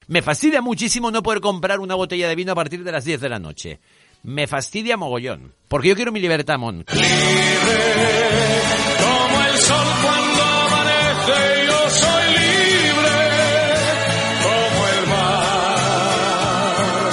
Me fastidia muchísimo no poder comprar una botella de vino a partir de las 10 de la noche. Me fastidia mogollón. Porque yo quiero mi libertad, Mon. Libre, como el sol cuando amanece, yo soy libre, como el mar.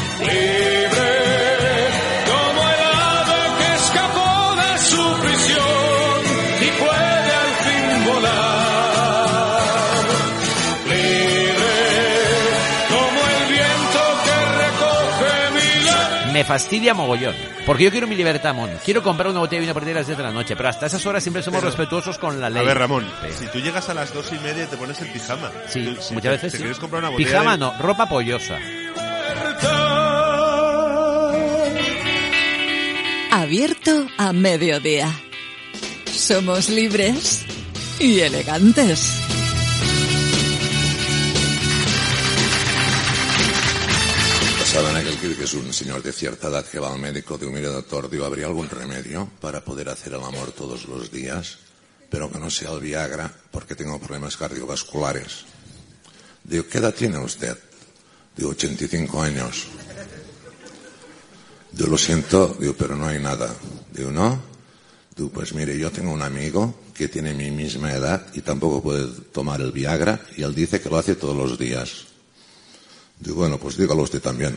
Libre, como el ave que escapó de su prisión y puede al fin volar. Libre, como el viento que recoge mi lamento. Me fastidia mogollón. Porque yo quiero mi libertad, Mon. Quiero comprar una botella de vino a partir de las 10 de la noche. Pero hasta esas horas siempre somos respetuosos con la ley. A ver, Ramón, Sí. si tú llegas a las 2:30 y te pones el pijama. Sí, Si muchas veces te sí. quieres comprar una botella Pijama de... no, ropa pollosa. Abierto a mediodía. Somos libres y elegantes. Saben aquel que es un señor de cierta edad que va al médico, digo, mire doctor, digo, ¿habría algún remedio para poder hacer el amor todos los días? Pero que no sea el Viagra, porque tengo problemas cardiovasculares. Digo, ¿qué edad tiene usted? Digo, 85 años. Digo, lo siento, digo, pero no hay nada. Digo, ¿no? Digo, pues mire, yo tengo un amigo que tiene mi misma edad y tampoco puede tomar el Viagra y él dice que lo hace todos los días. Digo, bueno, pues dígalo usted también.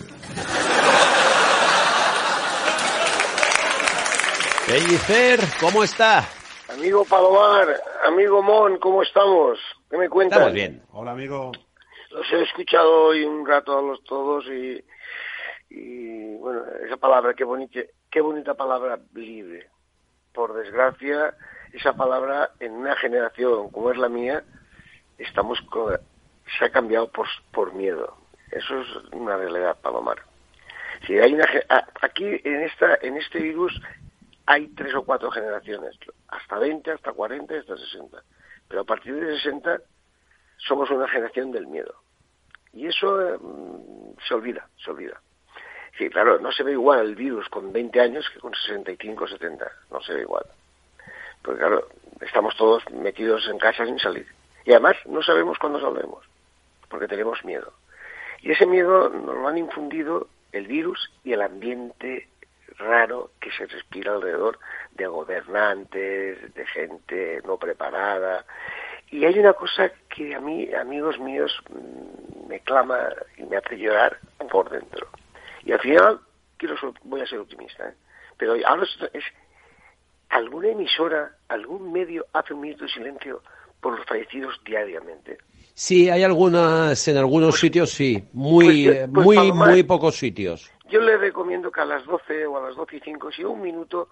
Pellicer, ¿cómo está? Amigo Palomar, amigo Mon, ¿cómo estamos? ¿Qué me cuentan? Estamos bien. Hola, amigo. Los he escuchado hoy un rato a los todos y bueno, esa palabra, qué bonita palabra, libre. Por desgracia, esa palabra en una generación como es la mía, se ha cambiado por miedo. Eso es una realidad, Palomar. Si hay aquí en este virus hay 3 o 4 generaciones, hasta 20, hasta 40, hasta 60. Pero a partir de 60 somos una generación del miedo. Y eso se olvida. Sí, claro, no se ve igual el virus con 20 años que con 65 o 70. No se ve igual. Porque claro, estamos todos metidos en casa sin salir. Y además no sabemos cuándo saldremos, porque tenemos miedo. Y ese miedo nos lo han infundido el virus y el ambiente raro que se respira alrededor de gobernantes, de gente no preparada. Y hay una cosa que a mí, amigos míos, me clama y me hace llorar por dentro. Y al final voy a ser optimista, ¿eh? Pero ahora es alguna emisora, algún medio hace un minuto de silencio por los fallecidos diariamente. Sí, hay algunas, en algunos sitios sí, muy Palomar, muy pocos sitios. Yo le recomiendo que a las 12 o a las 12:05, si un minuto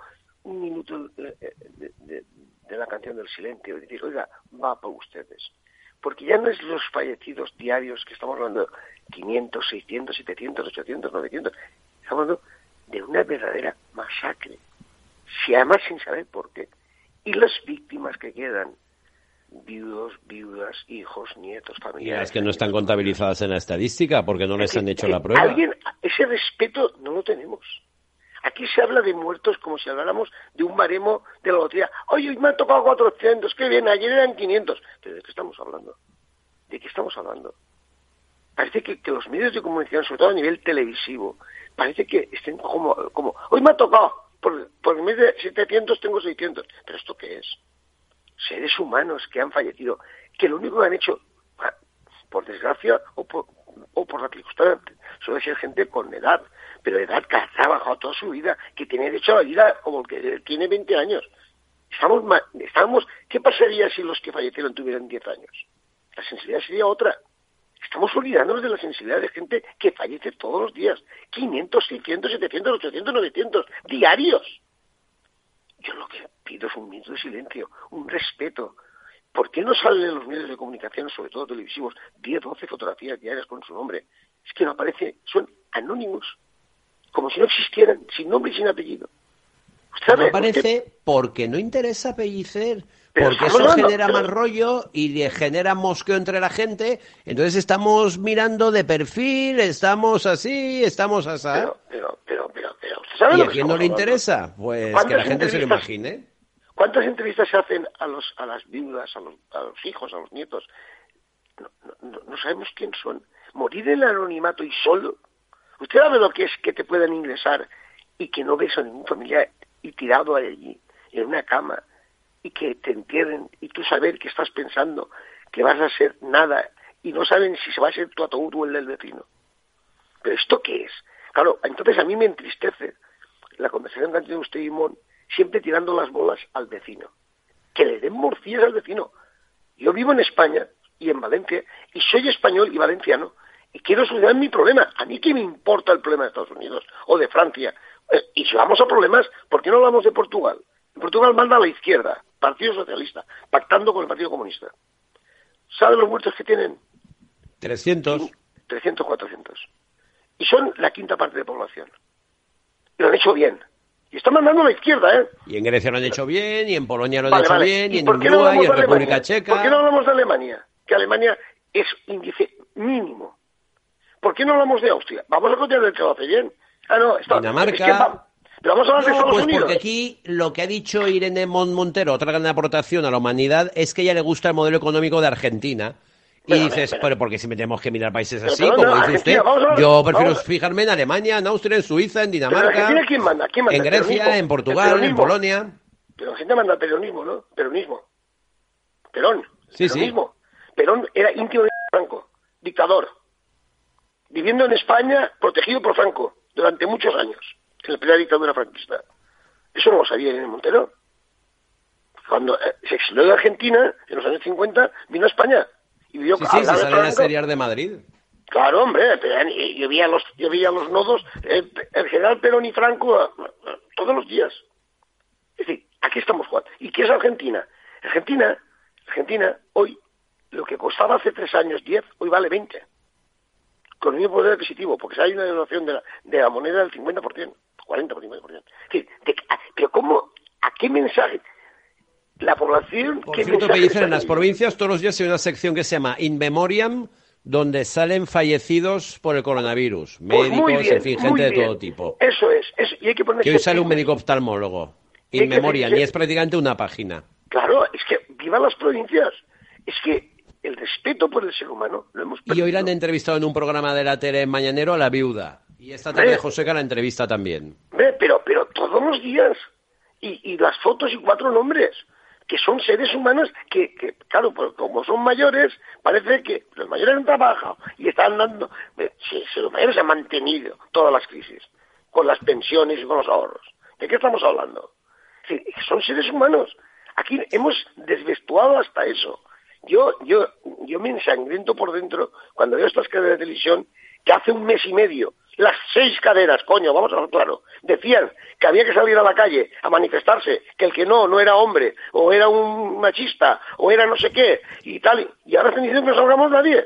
de la canción del silencio, y decir, oiga, va por ustedes. Porque ya no es los fallecidos diarios que estamos hablando, 500, 600, 700, 800, 900, estamos hablando de una verdadera masacre. Si además sin saber por qué. Y las víctimas que quedan, viudos, viudas, hijos, nietos, Y familiares. las que no están contabilizadas en la estadística porque no les han hecho la prueba. Ese respeto no lo tenemos. Aquí se habla de muertos como si habláramos de un baremo de la lotería. Oye, hoy me han tocado 400, qué bien, ayer eran 500. ¿Pero de qué estamos hablando? ¿De qué estamos hablando? Parece que los medios de comunicación, sobre todo a nivel televisivo, parece que estén como hoy me ha tocado, por en vez de 700 tengo 600. ¿Pero esto qué es? Seres humanos que han fallecido, que lo único que han hecho, por desgracia o por la circunstancia, suele ser gente con edad, pero edad que ha trabajado toda su vida, que tiene derecho a la vida como el que tiene 20 años. ¿Qué pasaría si los que fallecieron tuvieran 10 años? La sensibilidad sería otra. Estamos olvidándonos de la sensibilidad de gente que fallece todos los días. 500, 600, 700, 800, 900 diarios. Yo lo que pido es un minuto de silencio, un respeto. ¿Por qué no salen en los medios de comunicación, sobre todo televisivos, 10, 12 fotografías diarias con su nombre? Es que no aparece, son anónimos, como si no existieran, sin nombre y sin apellido. No aparece porque no interesa, Pellicer, porque eso genera mal rollo y le genera mosqueo entre la gente. Entonces estamos mirando de perfil, estamos así, estamos así. Pero, ¿sabe ¿Y a quién no le interesa? Pues que la gente se lo imagine. ¿Cuántas entrevistas se hacen a las viudas, a los hijos, a los nietos? No sabemos quién son. morir en el anonimato y solo. ¿Usted sabe lo que es que te puedan ingresar y que no ves a ningún familiar y tirado allí, en una cama, y que te entierren y tú saber que estás pensando que vas a ser nada y no saben si se va a ser tu ataúd o el del vecino? ¿Pero esto qué es? Claro, entonces a mí me entristece la conversación que han tenido usted y Mon, siempre tirando las bolas al vecino. Que le den morcillas al vecino. Yo vivo en España y en Valencia, y soy español y valenciano, y quiero solucionar mi problema. ¿A mí qué me importa el problema de Estados Unidos o de Francia? Y si vamos a problemas, ¿por qué no hablamos de Portugal? En Portugal manda a la izquierda, Partido Socialista, pactando con el Partido Comunista. ¿Sabe los muertos que tienen? 300. 300, 400. Y son la quinta parte de población. Y lo han hecho bien. Y están mandando a la izquierda, ¿eh? Y en Grecia lo han hecho bien, y en Polonia lo han hecho bien, y en ¿por qué no Uruguay, y hablamos en de República Alemania? Checa. ¿Por qué no hablamos de Alemania? Que Alemania es índice mínimo. ¿Por qué no hablamos de Austria? Vamos a contar el que lo hace bien. Ah, no, está. Dinamarca. Pero vamos a hablar de Estados pues Unidos. porque aquí lo que ha dicho Irene Montero, otra gran aportación a la humanidad, es que a ella le gusta el modelo económico de Argentina. Y dices, pero porque si tenemos que mirar países así, pero, como dice usted, yo prefiero vamos. fijarme en Alemania, en Austria, en Suiza, en ¿Pero Dinamarca, Argentina quién manda? ¿Quién manda? en Grecia, en Portugal, en Polonia. Pero Argentina manda el peronismo, ¿no? Perón. Sí, peronismo. Perón era íntimo de Franco, dictador, viviendo en España, protegido por Franco, durante muchos años, en la primera dictadura franquista. Eso no lo sabía Irene Montero. Cuando se exilió de Argentina, en los años 50, vino a España. Y vivió Sí, sale en la Serie A de Madrid. Claro, hombre, yo veía los nodos, el general Perón y Franco todos los días. Es decir, aquí estamos jugando. ¿Y qué es Argentina? Argentina, hoy, lo que costaba hace 3 años 10, hoy vale 20. Con el mismo poder adquisitivo, porque hay una devaluación de la moneda del 50%, 40 por 50%. Es decir, pero ¿cómo? ¿A qué mensaje? La población... Por cierto, que dicen en las provincias todos los días hay una sección que se llama In Memoriam, donde salen fallecidos por el coronavirus. Pues Médicos, en fin, gente de todo tipo. Eso es. Y hay que poner... Que hoy sale un médico oftalmólogo. In Memoriam, y es prácticamente una página. Claro, es que viva las provincias. Es que el respeto por el ser humano lo hemos perdido. Y hoy la han entrevistado en un programa de la tele mañanero a la viuda. Y esta tarde Joseca la entrevista también. Pero todos los días. Y las fotos y 4 nombres. Que son seres humanos que claro, pues como son mayores, parece que los mayores han trabajado y están dando... Sí, los mayores se han mantenido todas las crisis, con las pensiones y con los ahorros. ¿De qué estamos hablando? Sí, son seres humanos. Aquí hemos desvestuado hasta eso. Yo me ensangrento por dentro cuando veo estas cadenas de televisión que hace 1 mes y medio, las 6 cadenas, coño, vamos a ver claro, decían que había que salir a la calle a manifestarse, que el que no era hombre, o era un machista, o era no sé qué, y tal, y ahora están diciendo que no salgamos nadie.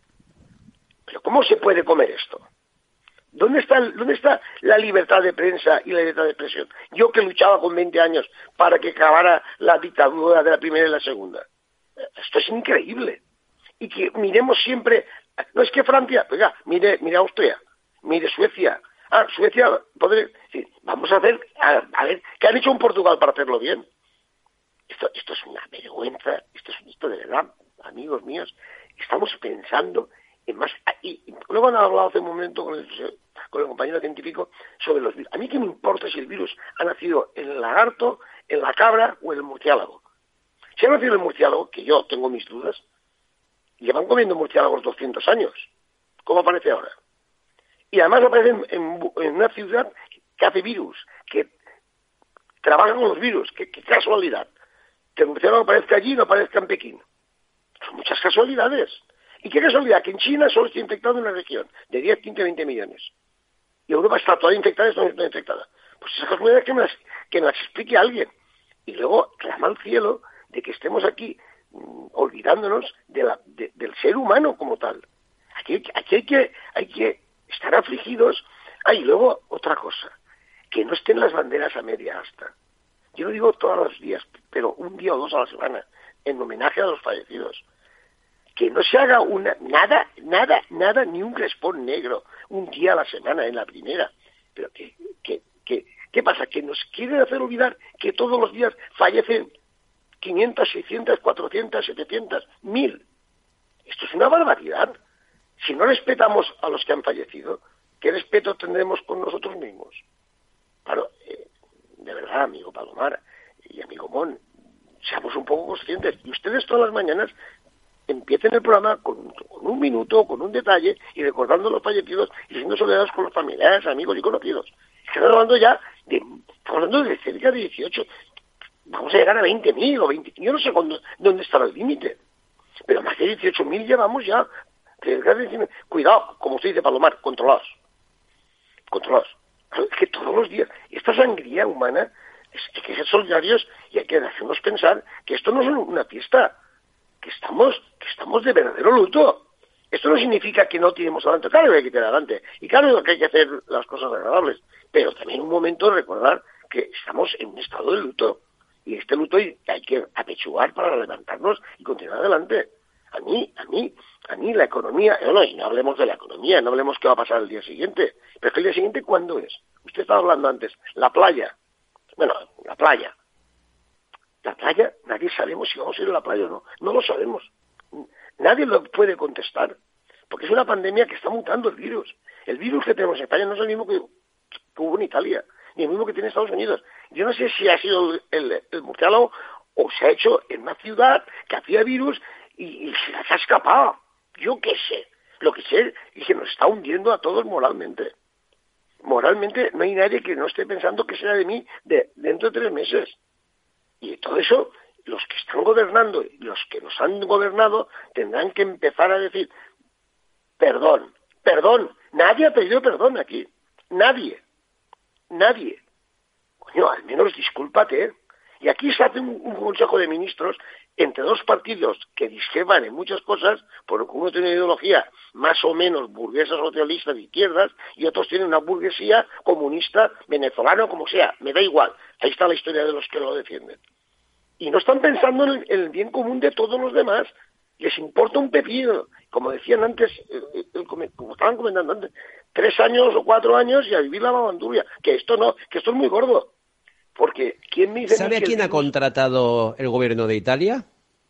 Pero ¿cómo se puede comer esto? ¿Dónde está la libertad de prensa y la libertad de expresión? Yo que luchaba con 20 años para que acabara la dictadura de la primera y la segunda. Esto es increíble. Y que miremos siempre... No es que Francia... Oiga, mire Austria, mire Suecia. Suecia... Sí, vamos a ver qué han hecho en Portugal para hacerlo bien. Esto es una vergüenza. Esto de verdad, amigos míos, estamos pensando... Más, y luego han hablado hace un momento con el compañero científico sobre los virus. A mí qué me importa si el virus ha nacido en el lagarto, en la cabra o en el murciélago. Si ha nacido en el murciélago, que yo tengo mis dudas, llevan comiendo murciélagos 200 años. ¿Cómo aparece ahora? Y además aparece en una ciudad que hace virus, que trabaja con los virus. Qué casualidad. Que el murciélago aparezca allí y no aparezca en Pekín. Son muchas casualidades. Y qué casualidad que en China solo está infectado en una región de 10, 15, 20 millones. Y Europa está toda infectada y está infectada. Pues esa casualidad que me las explique alguien. Y luego clama al cielo de que estemos aquí olvidándonos del ser humano como tal. Aquí hay que estar afligidos. Y luego otra cosa, que no estén las banderas a media asta. Yo lo digo todos los días, pero 1 día o 2 a la semana, en homenaje a los fallecidos. Que no se haga nada, ni un crespón negro, 1 día a la semana en la primera. Pero ¿qué pasa? Que nos quieren hacer olvidar que todos los días fallecen 500, 600, 400, 700, 1000. Esto es una barbaridad. Si no respetamos a los que han fallecido, ¿qué respeto tendremos con nosotros mismos? Claro, de verdad, amigo Palomar y amigo Mon, seamos un poco conscientes. Y ustedes todas las mañanas empiecen el programa con un minuto, con un detalle, y recordando a los fallecidos y siendo solidarios con los familiares, amigos y conocidos. Estamos hablando de cerca de 18, vamos a llegar a 20.000 o 20, yo no sé dónde estará el límite, pero más de 18.000 llevamos ya. Cuidado, como usted dice, Palomar, controlados. Es que todos los días, esta sangría humana, hay que ser solidarios y hay que hacernos pensar que esto no es una fiesta, que estamos de verdadero luto. Esto no significa que no tiremos adelante, claro que hay que tirar adelante, y claro que hay que hacer las cosas agradables, pero también un momento recordar que estamos en un estado de luto, y este luto hay que apechugar para levantarnos y continuar adelante. A mí la economía, y no hablemos de la economía, no hablemos qué va a pasar el día siguiente, pero es que el día siguiente, ¿cuándo es? Usted estaba hablando antes, la playa. Bueno, la playa, nadie sabemos si vamos a ir a la playa o no, no lo sabemos. Nadie lo puede contestar, porque es una pandemia que está mutando el virus. El virus que tenemos en España no es el mismo que hubo en Italia, ni el mismo que tiene Estados Unidos. Yo no sé si ha sido el murciélago o se ha hecho en una ciudad que hacía virus y se las ha escapado. Yo qué sé. Lo que sé es que nos está hundiendo a todos moralmente. Moralmente no hay nadie que no esté pensando qué será de mí dentro de 3 meses. Y todo eso, los que están gobernando y los que nos han gobernado tendrán que empezar a decir perdón. Nadie ha pedido perdón aquí. Nadie. Coño, al menos discúlpate. Y aquí se hace un consejo de ministros entre 2 partidos que discrepan en muchas cosas, porque uno tiene una ideología más o menos burguesa, socialista, de izquierdas, y otros tienen una burguesía comunista, venezolana, como sea, me da igual. Ahí está la historia de los que lo defienden. Y no están pensando en el bien común de todos los demás. Les importa un pepino. Como decían antes, como estaban comentando antes, 3 años o 4 años y a vivir la babandurria. Que esto no, que esto es muy gordo. Porque, ¿quién me dice? ¿Sabe a quién ha contratado el gobierno de Italia?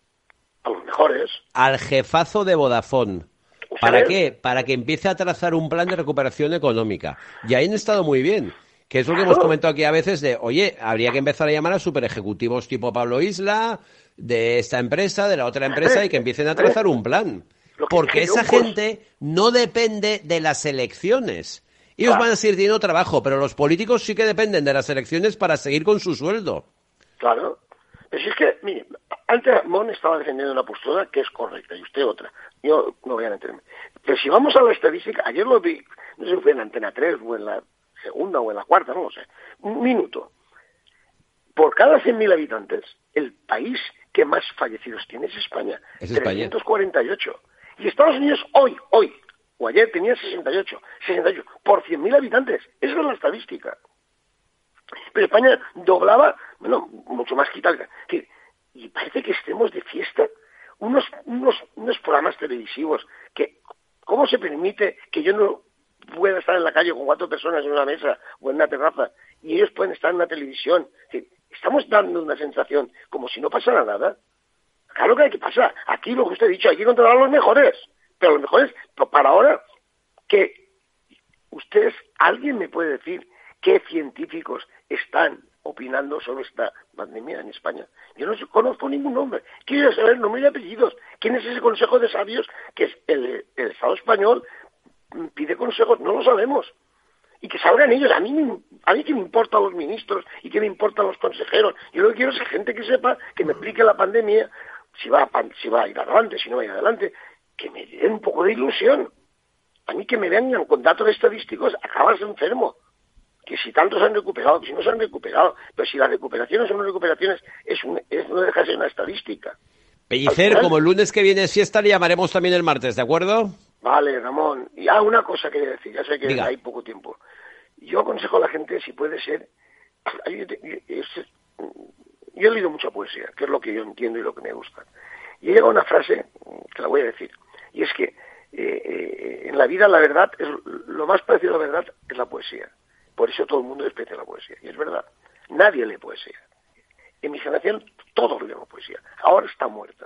A los mejores. Al jefazo de Vodafone. ¿Para qué? Para que empiece a trazar un plan de recuperación económica. Y ahí han estado muy bien. Que es lo que hemos comentado aquí a veces de, oye, habría que empezar a llamar a superejecutivos tipo Pablo Isla, de esta empresa, de la otra empresa, y que empiecen a trazar un plan. Porque esa gente no depende de las elecciones. Ellos van a seguir teniendo trabajo, pero los políticos sí que dependen de las elecciones para seguir con su sueldo. Claro. Pero si es que, mire, antes Mon estaba defendiendo una postura que es correcta y usted otra. Yo no voy a meterme. Pero si vamos a la estadística, ayer lo vi, no sé si fue en Antena 3 o en la segunda o en la cuarta, no lo sé. Un minuto. Por cada 100.000 habitantes, el país que más fallecidos tiene es España. Es España. 348. Y Estados Unidos hoy, o ayer tenía 68 por 100.000 habitantes. Esa es la estadística. Pero España doblaba, bueno, mucho más que Italia. Y parece que estemos de fiesta. Unos programas televisivos que, ¿cómo se permite que yo no pueda estar en la calle con 4 personas en una mesa o en una terraza y ellos pueden estar en una televisión? Estamos dando una sensación como si no pasara nada. Claro que hay que pasar. Aquí, lo que usted ha dicho, hay que controlar a los mejores. Pero los mejores, para ahora, que ustedes, ¿alguien me puede decir qué científicos están opinando sobre esta pandemia en España? Yo no conozco ningún nombre. Quiero saber nombre y apellidos. ¿Quién es ese consejo de sabios que es el Estado español pide consejos? No lo sabemos. Y que salgan ellos. A mí que me importan los ministros y que me importan los consejeros. Yo lo que quiero es gente que sepa, que me explique la pandemia, si va a ir adelante, si no va a ir adelante, que me den un poco de ilusión. A mí que me vengan con datos estadísticos, acabas enfermo. Que si tantos se han recuperado, que si no se han recuperado, pero si las recuperaciones son recuperaciones, no deja de ser una estadística. Pellicer, como el lunes que viene es fiesta, le llamaremos también el martes, ¿de acuerdo? Vale, Ramón. Y una cosa quería decir, ya sé que hay poco tiempo. Yo aconsejo a la gente, si puede ser... Yo he leído mucha poesía, que es lo que yo entiendo y lo que me gusta. Y he llegado a una frase, que la voy a decir, y es que en la vida la verdad, lo más parecido a la verdad es la poesía. Por eso todo el mundo desprecia la poesía. Y es verdad, nadie lee poesía. En mi generación todos leemos poesía. Ahora está muerta.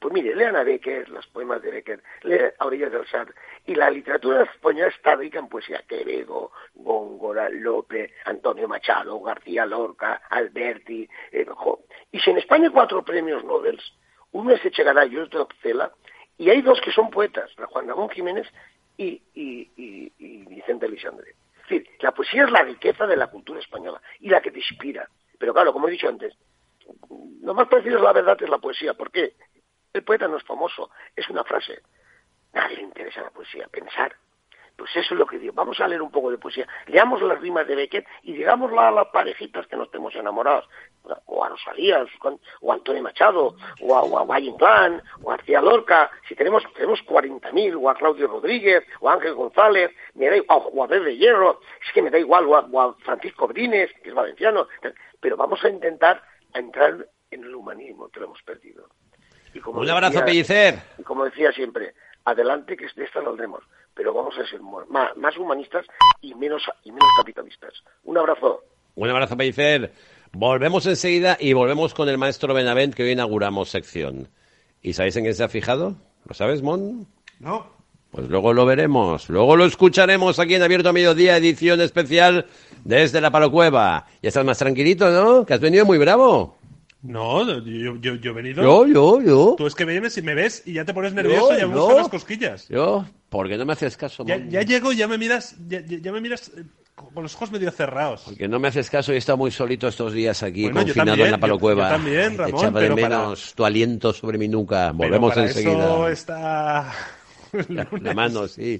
Pues mire, lean a Becker, los poemas de Becker, lean a orillas del Sar, y la literatura española está rica en poesía. Quevedo, Góngora, Lope, Antonio Machado, García Lorca, Alberti. Y si en España hay 4 premios Nobel, uno es Echegaray y otro Cela, y hay 2 que son poetas, Juan Ramón Jiménez y Vicente Aleixandre. Es decir, la poesía es la riqueza de la cultura española y la que te inspira. Pero claro, como he dicho antes, lo más parecido a la verdad es la poesía. ¿Por qué? El poeta no es famoso, es una frase. Nadie le interesa la poesía, pensar. Pues eso es lo que digo. Vamos a leer un poco de poesía. Leamos las rimas de Becker y digámosla a las parejitas que no estemos enamorados. O a Rosalía, o a Antonio Machado, o a Valle Inclán, o a García Lorca. Si tenemos 40.000, o a Claudio Rodríguez, o a Ángel González, o a Bebe Hierro, es que me da igual, o a Francisco Brines, que es valenciano. Pero vamos a intentar entrar en el humanismo, que lo hemos perdido. Un abrazo, Pellicer. Y como decía siempre, adelante, que de esta saldremos, pero vamos a ser más humanistas y menos capitalistas. Un abrazo. Un abrazo, Pellicer. Volvemos enseguida y volvemos con el maestro Benavent, que hoy inauguramos sección. ¿Y sabéis en qué se ha fijado? ¿Lo sabes, Mon? No. Pues luego lo veremos, luego lo escucharemos aquí en Abierto a Mediodía, edición especial desde la Palocueva. Ya estás más tranquilito, ¿no? Que has venido muy bravo. No, yo he venido... Yo. Tú es que vienes y me ves y ya te pones nervioso y ya me buscas las cosquillas. ¿Por qué no me haces caso? Ya llego y ya me miras con los ojos medio cerrados. Porque no me haces caso y he estado muy solito estos días aquí, bueno, confinado también, en la Palocueva. Yo también, Ramón. Echaba de menos tu aliento sobre mi nuca. Volvemos enseguida. Eso está... La mano, sí.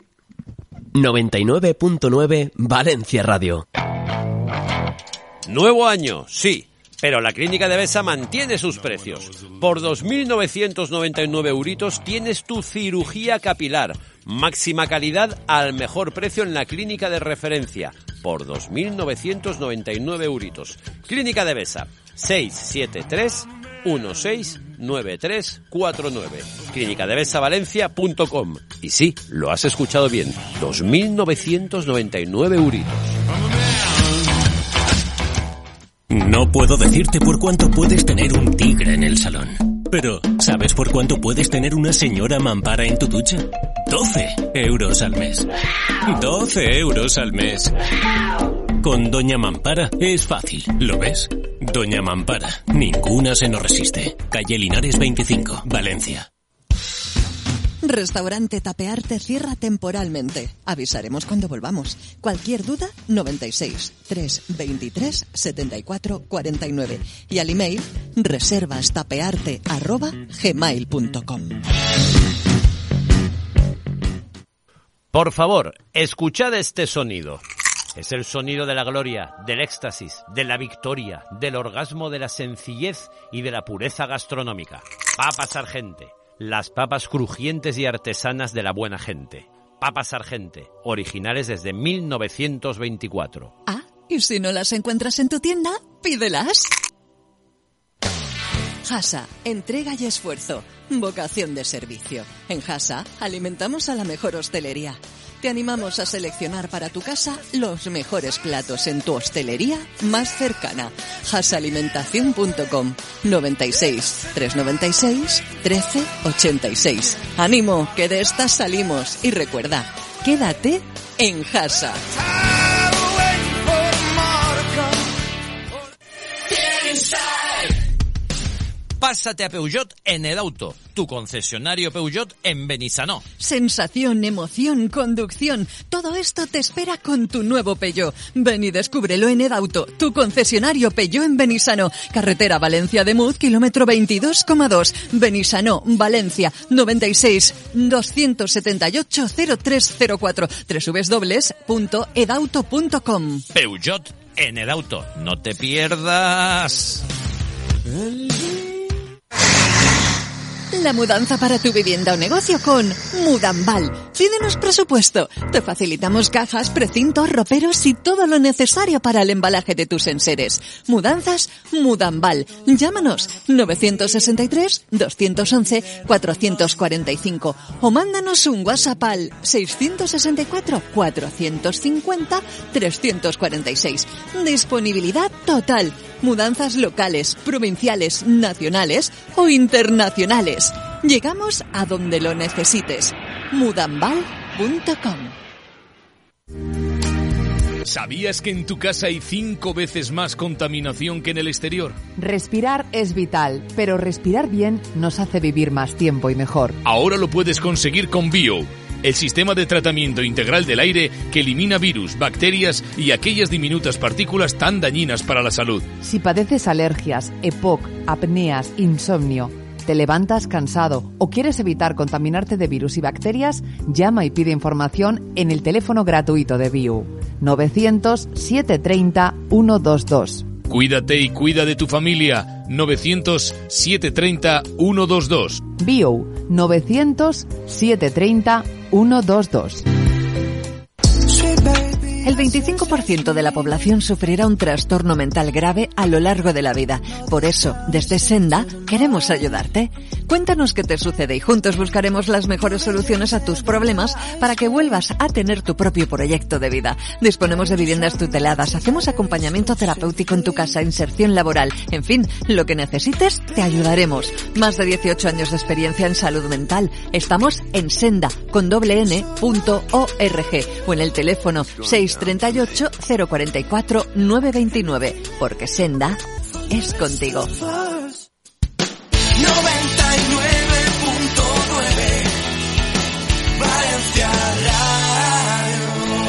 99.9 Valencia Radio. Nuevo año, sí. Pero la Clínica Devesa mantiene sus precios. Por 2.999 euritos tienes tu cirugía capilar. Máxima calidad al mejor precio en la clínica de referencia. Por 2.999 euritos. Clínica Devesa, 673-169349. Clínicadevesavalencia.com. Y sí, lo has escuchado bien. 2.999 euritos. No puedo decirte por cuánto puedes tener un tigre en el salón. Pero, ¿sabes por cuánto puedes tener una señora mampara en tu ducha? 12 euros al mes. 12 euros al mes. Con Doña Mampara es fácil, ¿lo ves? Doña Mampara, ninguna se nos resiste. Calle Linares 25, Valencia. Restaurante Tapearte cierra temporalmente. Avisaremos cuando volvamos. Cualquier duda, 96 323 74 49. Y al email, reservastapearte@gmail.com. Por favor, escuchad este sonido. Es el sonido de la gloria, del éxtasis, de la victoria, del orgasmo, de la sencillez y de la pureza gastronómica. Papas Argente. Las papas crujientes y artesanas de la buena gente. Papas Argente, originales desde 1924. Ah, y si no las encuentras en tu tienda, pídelas. Hasa, entrega y esfuerzo, vocación de servicio. En Hasa alimentamos a la mejor hostelería. Te animamos a seleccionar para tu casa los mejores platos en tu hostelería más cercana. hasalimentación.com 96 396 1386. ¡Ánimo, que de estas salimos! Y recuerda, quédate en Hasa. Pásate a Peugeot en Edauto, tu concesionario Peugeot en Benissanó. Sensación, emoción, conducción, todo esto te espera con tu nuevo Peugeot. Ven y descúbrelo en Edauto, tu concesionario Peugeot en Benissanó. Carretera Valencia de Muz, kilómetro 22,2. Benissanó, Valencia, 96 278 0304. www.edauto.com. Peugeot en Edauto, no te pierdas. La mudanza para tu vivienda o negocio con Mudambal. Pídenos presupuesto. Te facilitamos cajas, precintos, roperos y todo lo necesario para el embalaje de tus enseres. Mudanzas Mudambal. Llámanos 963 211 445 o mándanos un WhatsApp al 664 450 346. Disponibilidad total. Mudanzas locales, provinciales, nacionales o internacionales. Llegamos a donde lo necesites. Mudambal.com. ¿Sabías que en tu casa hay 5 veces más contaminación que en el exterior? Respirar es vital, pero respirar bien nos hace vivir más tiempo y mejor. Ahora lo puedes conseguir con Bio, el sistema de tratamiento integral del aire que elimina virus, bacterias y aquellas diminutas partículas tan dañinas para la salud. Si padeces alergias, EPOC, apneas, insomnio, te levantas cansado o quieres evitar contaminarte de virus y bacterias, llama y pide información en el teléfono gratuito de Bio, 900-730-122. Cuídate y cuida de tu familia, 900-730-122. Bio, 900-730-122. El 25% de la población sufrirá un trastorno mental grave a lo largo de la vida. Por eso, desde Senda, queremos ayudarte. Cuéntanos qué te sucede y juntos buscaremos las mejores soluciones a tus problemas para que vuelvas a tener tu propio proyecto de vida. Disponemos de viviendas tuteladas, hacemos acompañamiento terapéutico en tu casa, inserción laboral. En fin, lo que necesites, te ayudaremos. Más de 18 años de experiencia en salud mental. Estamos en Senda, con n.org o en el teléfono 638 044 929, porque Senda es contigo. 99.9 Valencia Radio.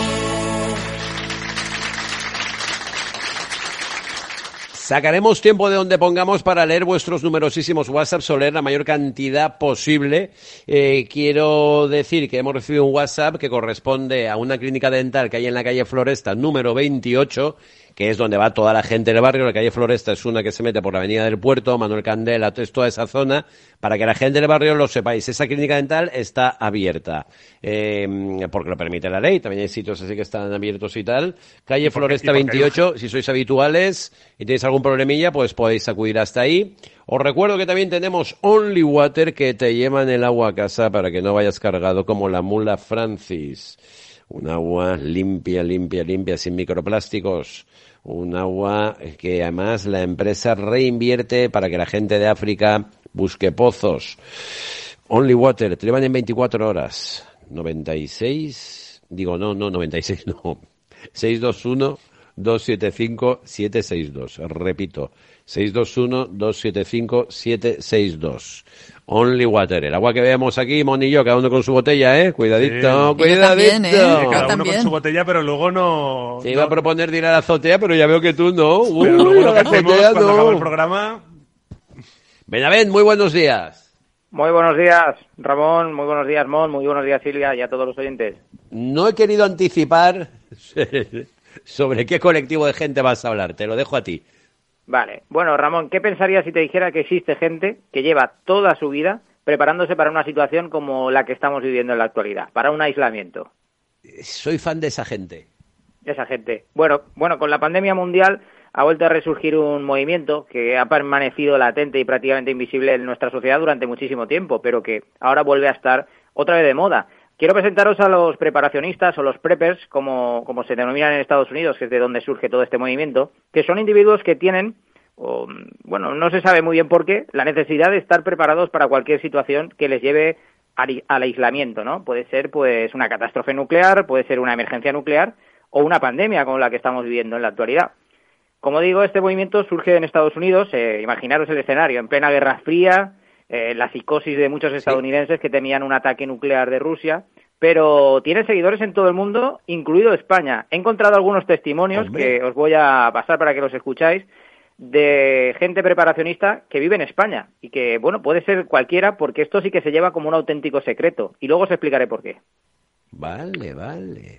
Sacaremos tiempo de donde pongamos para leer vuestros numerosísimos WhatsApps o leer la mayor cantidad posible. Quiero decir que hemos recibido un WhatsApp que corresponde a una clínica dental que hay en la calle Floresta, número 28, que es donde va toda la gente del barrio. La calle Floresta es una que se mete por la avenida del Puerto, Manuel Candela, toda esa zona, para que la gente del barrio lo sepáis. Esa clínica dental está abierta, porque lo permite la ley. También hay sitios así que están abiertos y tal. Calle Floresta 28, si sois habituales y tenéis algún problemilla, pues podéis acudir hasta ahí. Os recuerdo que también tenemos Only Water, que te llevan el agua a casa para que no vayas cargado como la mula Francis. Un agua limpia, sin microplásticos. Un agua que además la empresa reinvierte para que la gente de África busque pozos. Only Water, te llevan en 24 horas. 621-275-762. Repito, 621-275-762. Only Water, el agua que vemos aquí, Moni y yo, cada uno con su botella, cuidadito, sí. cuidadito. También, cada uno con su botella, pero luego no... Te iba a proponer de ir a la azotea, pero ya veo que tú no. Pero luego lo que hacemos cuando no. acaba el programa... Benavent, muy buenos días. Muy buenos días, Ramón, muy buenos días, Mon, muy buenos días, Silvia, y a todos los oyentes. No he querido anticipar sobre qué colectivo de gente vas a hablar, te lo dejo a ti. Vale, bueno, Ramón, ¿qué pensarías si te dijera que existe gente que lleva toda su vida preparándose para una situación como la que estamos viviendo en la actualidad, para un aislamiento? Soy fan de esa gente. Esa gente. Bueno, con la pandemia mundial ha vuelto a resurgir un movimiento que ha permanecido latente y prácticamente invisible en nuestra sociedad durante muchísimo tiempo, pero que ahora vuelve a estar otra vez de moda. Quiero presentaros a los preparacionistas o los preppers, como se denominan en Estados Unidos, que es de donde surge todo este movimiento, que son individuos que tienen, no se sabe muy bien por qué, la necesidad de estar preparados para cualquier situación que les lleve al aislamiento, ¿no? Puede ser pues una catástrofe nuclear, puede ser una emergencia nuclear o una pandemia como la que estamos viviendo en la actualidad. Como digo, este movimiento surge en Estados Unidos, imaginaros el escenario, en plena Guerra Fría, la psicosis de muchos estadounidenses que temían un ataque nuclear de Rusia, pero tiene seguidores en todo el mundo, incluido España. He encontrado algunos testimonios que os voy a pasar para que los escucháis, de gente preparacionista que vive en España y que, puede ser cualquiera, porque esto sí que se lleva como un auténtico secreto, y luego os explicaré por qué. Vale.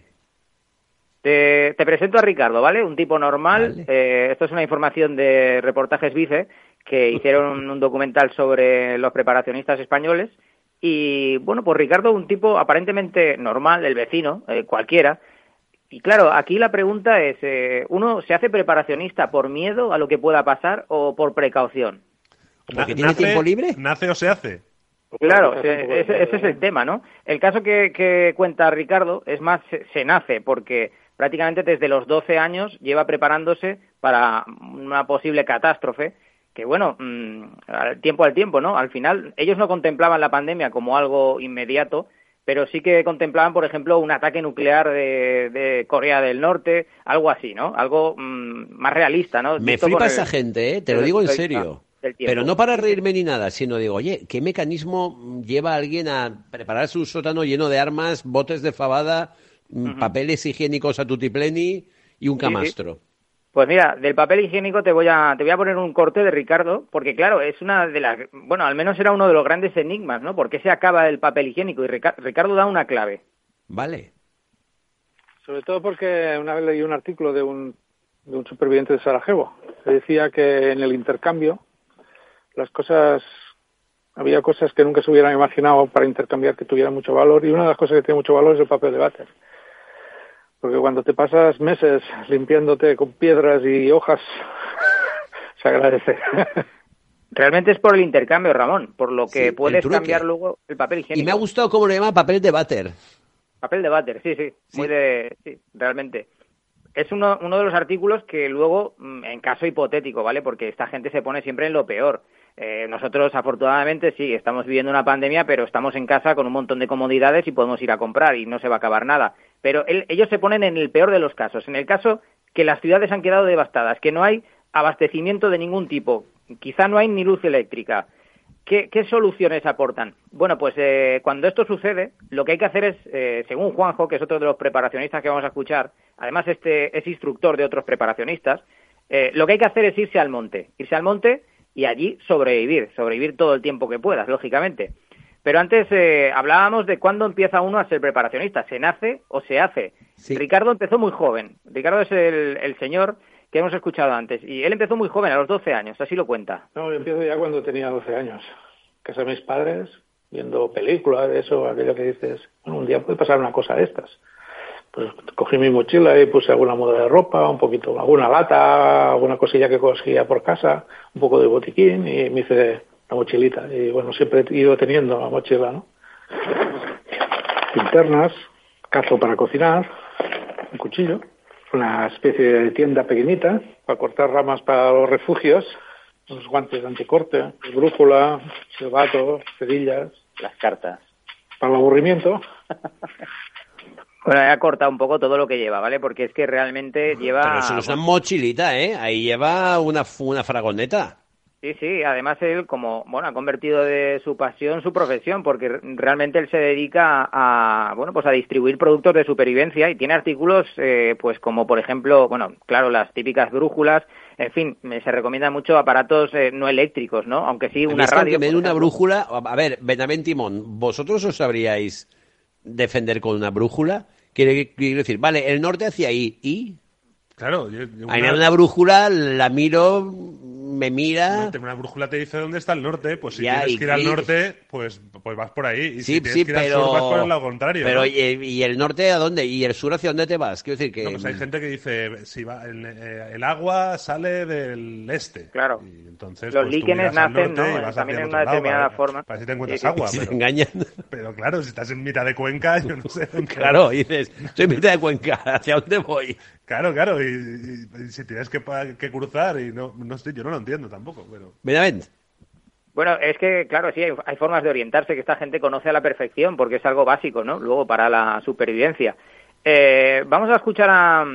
Te presento a Ricardo, ¿vale? Un tipo normal. Vale. Esto es una información de Reportajes Vice, que hicieron un documental sobre los preparacionistas españoles. Y, pues Ricardo, un tipo aparentemente normal, el vecino, cualquiera. Y claro, aquí la pregunta es, ¿uno se hace preparacionista por miedo a lo que pueda pasar o por precaución? ¿Porque tiene tiempo libre? ¿Nace o se hace? Claro, ese es el tema, ¿no? El caso que cuenta Ricardo es más, se nace, porque prácticamente desde los 12 años lleva preparándose para una posible catástrofe bueno, al tiempo, ¿no? Al final, ellos no contemplaban la pandemia como algo inmediato, pero sí que contemplaban, por ejemplo, un ataque nuclear de Corea del Norte, algo así, ¿no? Algo más realista, ¿no? Me flipa esa gente, te lo digo en serio. Pero no para reírme ni nada, sino digo, oye, ¿qué mecanismo lleva a alguien a prepararse un sótano lleno de armas, botes de fabada, papeles higiénicos a tutipleni y un camastro? Sí. Pues mira, del papel higiénico te voy a poner un corte de Ricardo, porque claro, es una de las, bueno, al menos era uno de los grandes enigmas, ¿no? ¿Por qué se acaba el papel higiénico? Y Ricardo da una clave. Vale. Sobre todo porque una vez leí un artículo de un superviviente de Sarajevo, que decía que en el intercambio había cosas que nunca se hubieran imaginado para intercambiar que tuvieran mucho valor, y una de las cosas que tiene mucho valor es el papel de váter. Porque cuando te pasas meses limpiándote con piedras y hojas, se agradece. Realmente es por el intercambio, Ramón, por lo que puedes cambiar luego el papel higiénico. Y me ha gustado cómo lo llama papel de váter. Papel de váter, sí. Sí, realmente. Es uno de los artículos que luego, en caso hipotético, ¿vale? Porque esta gente se pone siempre en lo peor. Nosotros, afortunadamente, sí, estamos viviendo una pandemia, pero estamos en casa con un montón de comodidades y podemos ir a comprar y no se va a acabar nada. Pero ellos se ponen en el peor de los casos, en el caso que las ciudades han quedado devastadas, que no hay abastecimiento de ningún tipo, quizá no hay ni luz eléctrica. ¿Qué soluciones aportan? Bueno, pues cuando esto sucede, lo que hay que hacer es, según Juanjo, que es otro de los preparacionistas que vamos a escuchar, además es instructor de otros preparacionistas, lo que hay que hacer es irse al monte y allí sobrevivir todo el tiempo que puedas, lógicamente. Pero antes hablábamos de cuándo empieza uno a ser preparacionista, ¿se nace o se hace? Sí. Ricardo empezó muy joven, Ricardo es el señor que hemos escuchado antes, y él empezó muy joven, a los 12 años, así lo cuenta. No, yo empiezo ya cuando tenía 12 años, en casa de mis padres, viendo películas, de eso, aquello que dices, bueno, un día puede pasar una cosa de estas. Pues cogí mi mochila y puse alguna muda de ropa, un poquito, alguna lata, alguna cosilla que cogía por casa, un poco de botiquín, y me hice la mochilita. Y bueno, siempre he ido teniendo la mochila, ¿no? Linternas, cazo para cocinar, un cuchillo, una especie de tienda pequeñita para cortar ramas para los refugios, unos guantes de anticorte, brújula, silbato, cerillas, las cartas. Para el aburrimiento. Bueno, he cortado un poco todo lo que lleva, ¿vale? Porque es que realmente lleva... Pero eso no es una mochilita, ¿eh? Ahí lleva una fragoneta. Sí, además él ha convertido de su pasión su profesión, porque realmente él se dedica a distribuir productos de supervivencia y tiene artículos, pues como por ejemplo, las típicas brújulas, en fin, se recomiendan mucho aparatos no eléctricos, ¿no? Aunque sí una radio. Que me den una brújula, a ver, Benavent Timón, ¿vosotros os sabríais defender con una brújula? Quiere decir, vale, el norte hacia ahí, ¿y? Claro, una brújula, la miro, me mira... Una brújula te dice dónde está el norte, pues si tienes que ir al norte, pues vas por ahí. Y sí, si tienes que ir al sur, vas por el lado contrario. Pero, ¿no? ¿y el norte a dónde? ¿Y el sur hacia dónde te vas? Quiero decir que... No, pues hay gente que dice, si va, el agua sale del este. Claro. Y entonces, los líquenes nacen, también en una determinada forma. Para si te encuentras agua. Si te engañan. Pero claro, si estás en mitad de Cuenca, yo no sé. Claro, dices, estoy en mitad de Cuenca, ¿hacia dónde voy? Claro, y si tienes que cruzar, y no sé, yo no lo entiendo tampoco, pero... Benavent. Bueno, es que, claro, sí, hay formas de orientarse que esta gente conoce a la perfección, porque es algo básico, ¿no? Luego, para la supervivencia. Vamos a escuchar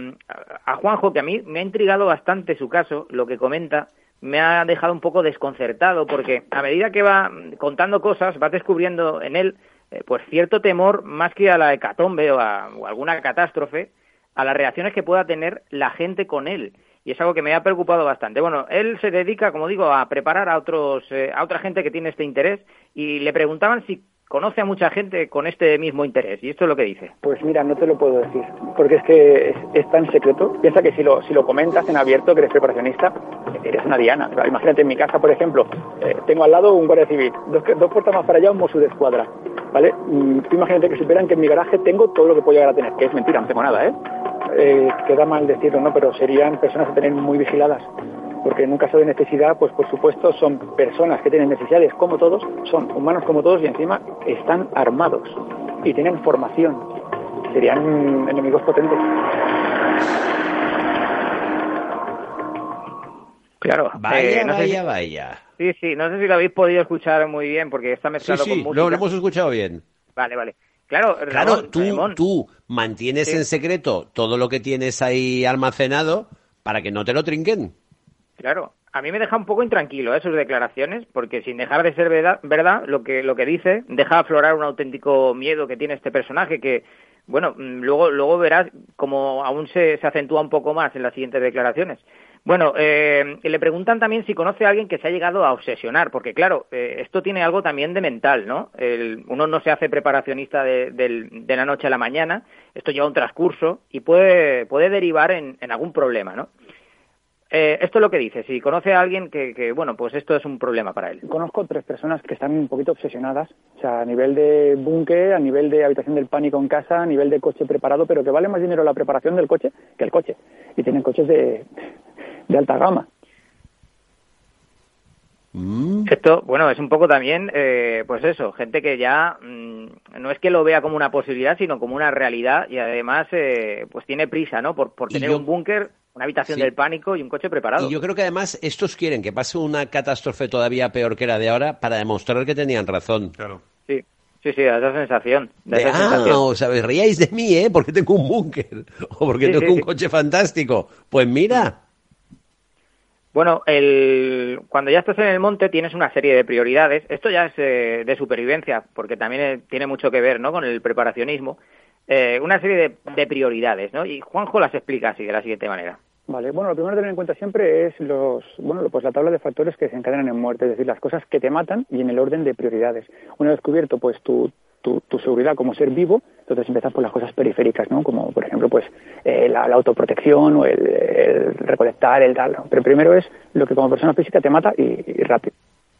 a Juanjo, que a mí me ha intrigado bastante su caso, lo que comenta, me ha dejado un poco desconcertado, porque a medida que va contando cosas, vas descubriendo en él, pues cierto temor, más que a la hecatombe o alguna catástrofe, a las reacciones que pueda tener la gente con él. Y es algo que me ha preocupado bastante. Bueno, él se dedica, como digo, a preparar a otra gente que tiene este interés, y le preguntaban si conoce a mucha gente con este mismo interés. Y esto es lo que dice. Pues mira, no te lo puedo decir, porque es que es tan secreto. Piensa que si lo comentas en abierto, que eres preparacionista, eres una diana. Claro, imagínate, en mi casa, por ejemplo, tengo al lado un guardia civil, dos puertas más para allá un Mossos d'Esquadra, ¿vale? Tú imagínate que supieran que en mi garaje tengo todo lo que puedo llegar a tener, que es mentira, no tengo nada, queda mal decirlo, ¿no? Pero serían personas a tener muy vigiladas, porque en un caso de necesidad, pues por supuesto son personas que tienen necesidades como todos, son humanos como todos, y encima están armados y tienen formación. Serían enemigos potentes. Ok, Claro. Vaya, no sé vaya, si... vaya. Sí, no sé si lo habéis podido escuchar muy bien porque está mezclado con música. Lo hemos escuchado bien. Vale. Claro, Ramón, tú mantienes en secreto todo lo que tienes ahí almacenado para que no te lo trinquen. Claro, a mí me deja un poco intranquilo sus declaraciones, porque sin dejar de ser verdad lo que dice, deja aflorar un auténtico miedo que tiene este personaje que, bueno, luego verás como aún se acentúa un poco más en las siguientes declaraciones. Bueno, le preguntan también si conoce a alguien que se ha llegado a obsesionar, porque claro, esto tiene algo también de mental, ¿no? Uno no se hace preparacionista de la noche a la mañana, esto lleva un transcurso y puede derivar en algún problema, ¿no? Esto es lo que dice, si conoce a alguien que, bueno, pues esto es un problema para él. Conozco 3 personas que están un poquito obsesionadas, o sea, a nivel de búnker, a nivel de habitación del pánico en casa, a nivel de coche preparado, pero que vale más dinero la preparación del coche que el coche. Y tienen coches de alta gama. Esto, bueno, es un poco también, pues eso, gente que ya no es que lo vea como una posibilidad, sino como una realidad y además, pues tiene prisa, ¿no? Por tener un búnker, una habitación del pánico y un coche preparado. Y yo creo que además estos quieren que pase una catástrofe todavía peor que la de ahora para demostrar que tenían razón. Claro. Sí, esa sensación. Os ríais de mí, porque tengo un búnker o porque tengo un coche fantástico. Pues mira. Bueno, cuando ya estás en el monte tienes una serie de prioridades. Esto ya es de supervivencia, porque también tiene mucho que ver, ¿no?, con el preparacionismo. Una serie de prioridades, ¿no? Y Juanjo las explica así, de la siguiente manera. Vale, bueno, lo primero a tener en cuenta siempre es pues la tabla de factores que desencadenan en muerte, es decir, las cosas que te matan y en el orden de prioridades. Una vez cubierto, pues tu seguridad como ser vivo, entonces empiezas por las cosas periféricas, ¿no? Como, por ejemplo, pues la autoprotección o el recolectar, el tal, ¿no? Pero primero es lo que como persona física te mata y rápido.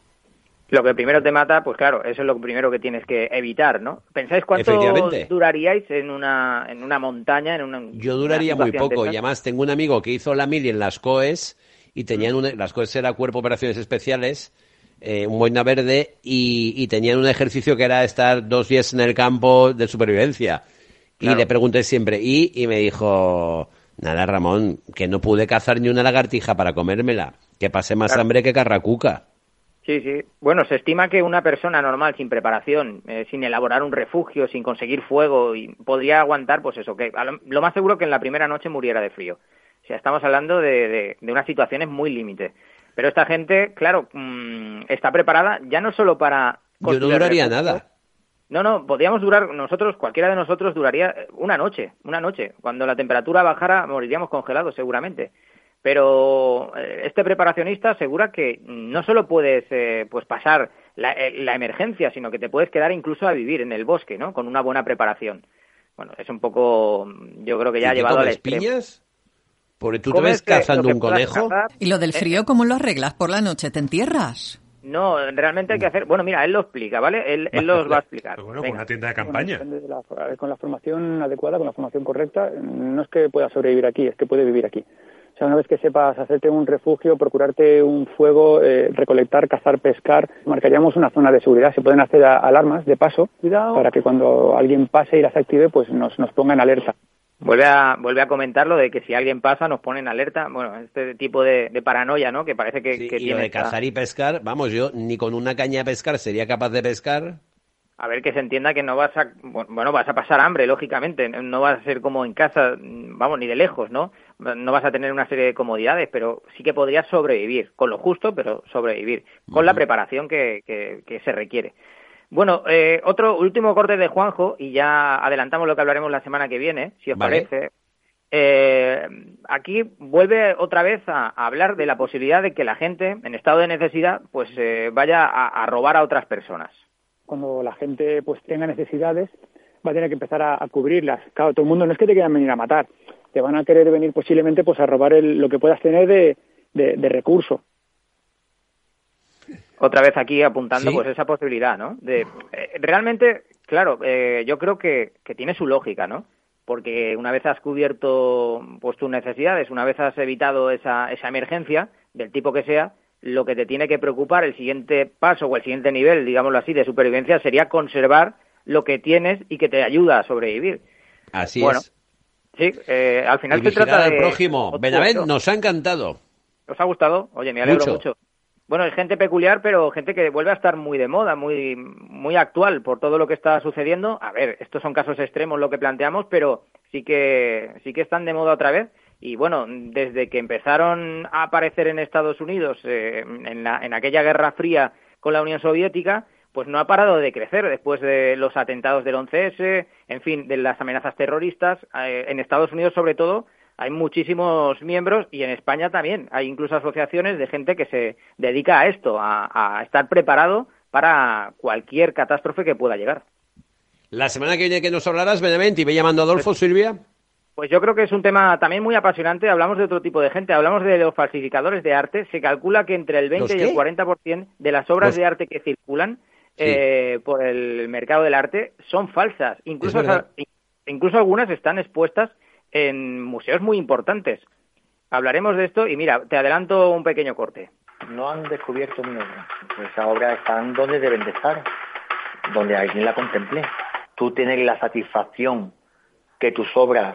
Lo que primero te mata, pues claro, eso es lo primero que tienes que evitar, ¿no? ¿Pensáis cuánto duraríais en una montaña? Yo duraría muy poco, y además tengo un amigo que hizo la mili en las COES, y tenían las COES era Cuerpo de Operaciones Especiales, un boina verde, y tenían un ejercicio que era estar 2 días en el campo de supervivencia. Claro. Y le pregunté siempre, y me dijo, nada, Ramón, que no pude cazar ni una lagartija para comérmela, que pasé más hambre que carracuca. Sí. Bueno, se estima que una persona normal, sin preparación, sin elaborar un refugio, sin conseguir fuego, y podría aguantar, pues eso, que lo más seguro que en la primera noche muriera de frío. O sea, estamos hablando de unas situaciones muy límite. Pero esta gente, claro, está preparada ya no solo para... Yo no duraría nada. No, podríamos durar, cualquiera de nosotros duraría una noche. Cuando la temperatura bajara, moriríamos congelados seguramente. Pero este preparacionista asegura que no solo puedes pues pasar la emergencia, sino que te puedes quedar incluso a vivir en el bosque, ¿no? Con una buena preparación. Bueno, es un poco, yo creo que ya ha llevado al extremo. ¿Piñas? Porque tú te ves cazando un conejo. ¿Y lo del frío cómo lo arreglas por la noche? ¿Te entierras? No, realmente hay que hacer... Bueno, mira, él lo explica, ¿vale? Él los va a explicar. Pero bueno, con una tienda de campaña. Bueno, con la formación adecuada, con la formación correcta, no es que pueda sobrevivir aquí, es que puede vivir aquí. O sea, una vez que sepas hacerte un refugio, procurarte un fuego, recolectar, cazar, pescar, marcaríamos una zona de seguridad. Se pueden hacer alarmas de paso, cuidado, para que cuando alguien pase y las active, pues nos ponga en alerta. Vuelve a comentar lo de que si alguien pasa nos pone en alerta. Bueno, este tipo de paranoia, ¿no? Que parece que y lo de cazar y pescar, vamos, yo ni con una caña de pescar sería capaz de pescar. A ver, que se entienda que no vas a pasar hambre, lógicamente, no vas a ser como en casa, vamos, ni de lejos, ¿no? No vas a tener una serie de comodidades, pero sí que podrías sobrevivir, con lo justo, pero sobrevivir, con la preparación que se requiere. Bueno, otro último corte de Juanjo, y ya adelantamos lo que hablaremos la semana que viene, si os parece. Aquí vuelve otra vez a hablar de la posibilidad de que la gente, en estado de necesidad, pues vaya a robar a otras personas. Cuando la gente pues tenga necesidades, va a tener que empezar a cubrirlas. Claro, todo el mundo no es que te quieran venir a matar, te van a querer venir posiblemente pues a robar lo que puedas tener de recurso. Otra vez aquí apuntando pues esa posibilidad, ¿no? Realmente, claro, yo creo que tiene su lógica, ¿no? Porque una vez has cubierto pues tus necesidades, una vez has evitado esa emergencia, del tipo que sea, lo que te tiene que preocupar, el siguiente paso o el siguiente nivel, digámoslo así, de supervivencia sería conservar lo que tienes y que te ayuda a sobrevivir. Así es. Sí, al final y se trata de... al prójimo. Benavent, nos ha encantado. ¿Os ha gustado? Oye, me alegro mucho. Bueno, es gente peculiar, pero gente que vuelve a estar muy de moda, muy, muy actual por todo lo que está sucediendo. A ver, estos son casos extremos lo que planteamos, pero sí que están de moda otra vez. Y bueno, desde que empezaron a aparecer en Estados Unidos, en aquella Guerra Fría con la Unión Soviética, pues no ha parado de crecer después de los atentados del 11S, en fin, de las amenazas terroristas. En Estados Unidos, sobre todo, hay muchísimos miembros y en España también. Hay incluso asociaciones de gente que se dedica a esto, a estar preparado para cualquier catástrofe que pueda llegar. La semana que viene que nos hablarás, Benavente, y ve llamando a Adolfo, Silvia. Pues yo creo que es un tema también muy apasionante. Hablamos de otro tipo de gente, hablamos de los falsificadores de arte. Se calcula que entre el 20 y el 40% de las obras de arte que circulan por el mercado del arte son falsas. Incluso algunas están expuestas en museos muy importantes. Hablaremos de esto y mira, te adelanto un pequeño corte. No han descubierto mi obra. Esa obra están donde deben de estar, donde alguien la contemple. Tú tienes la satisfacción que tus obras,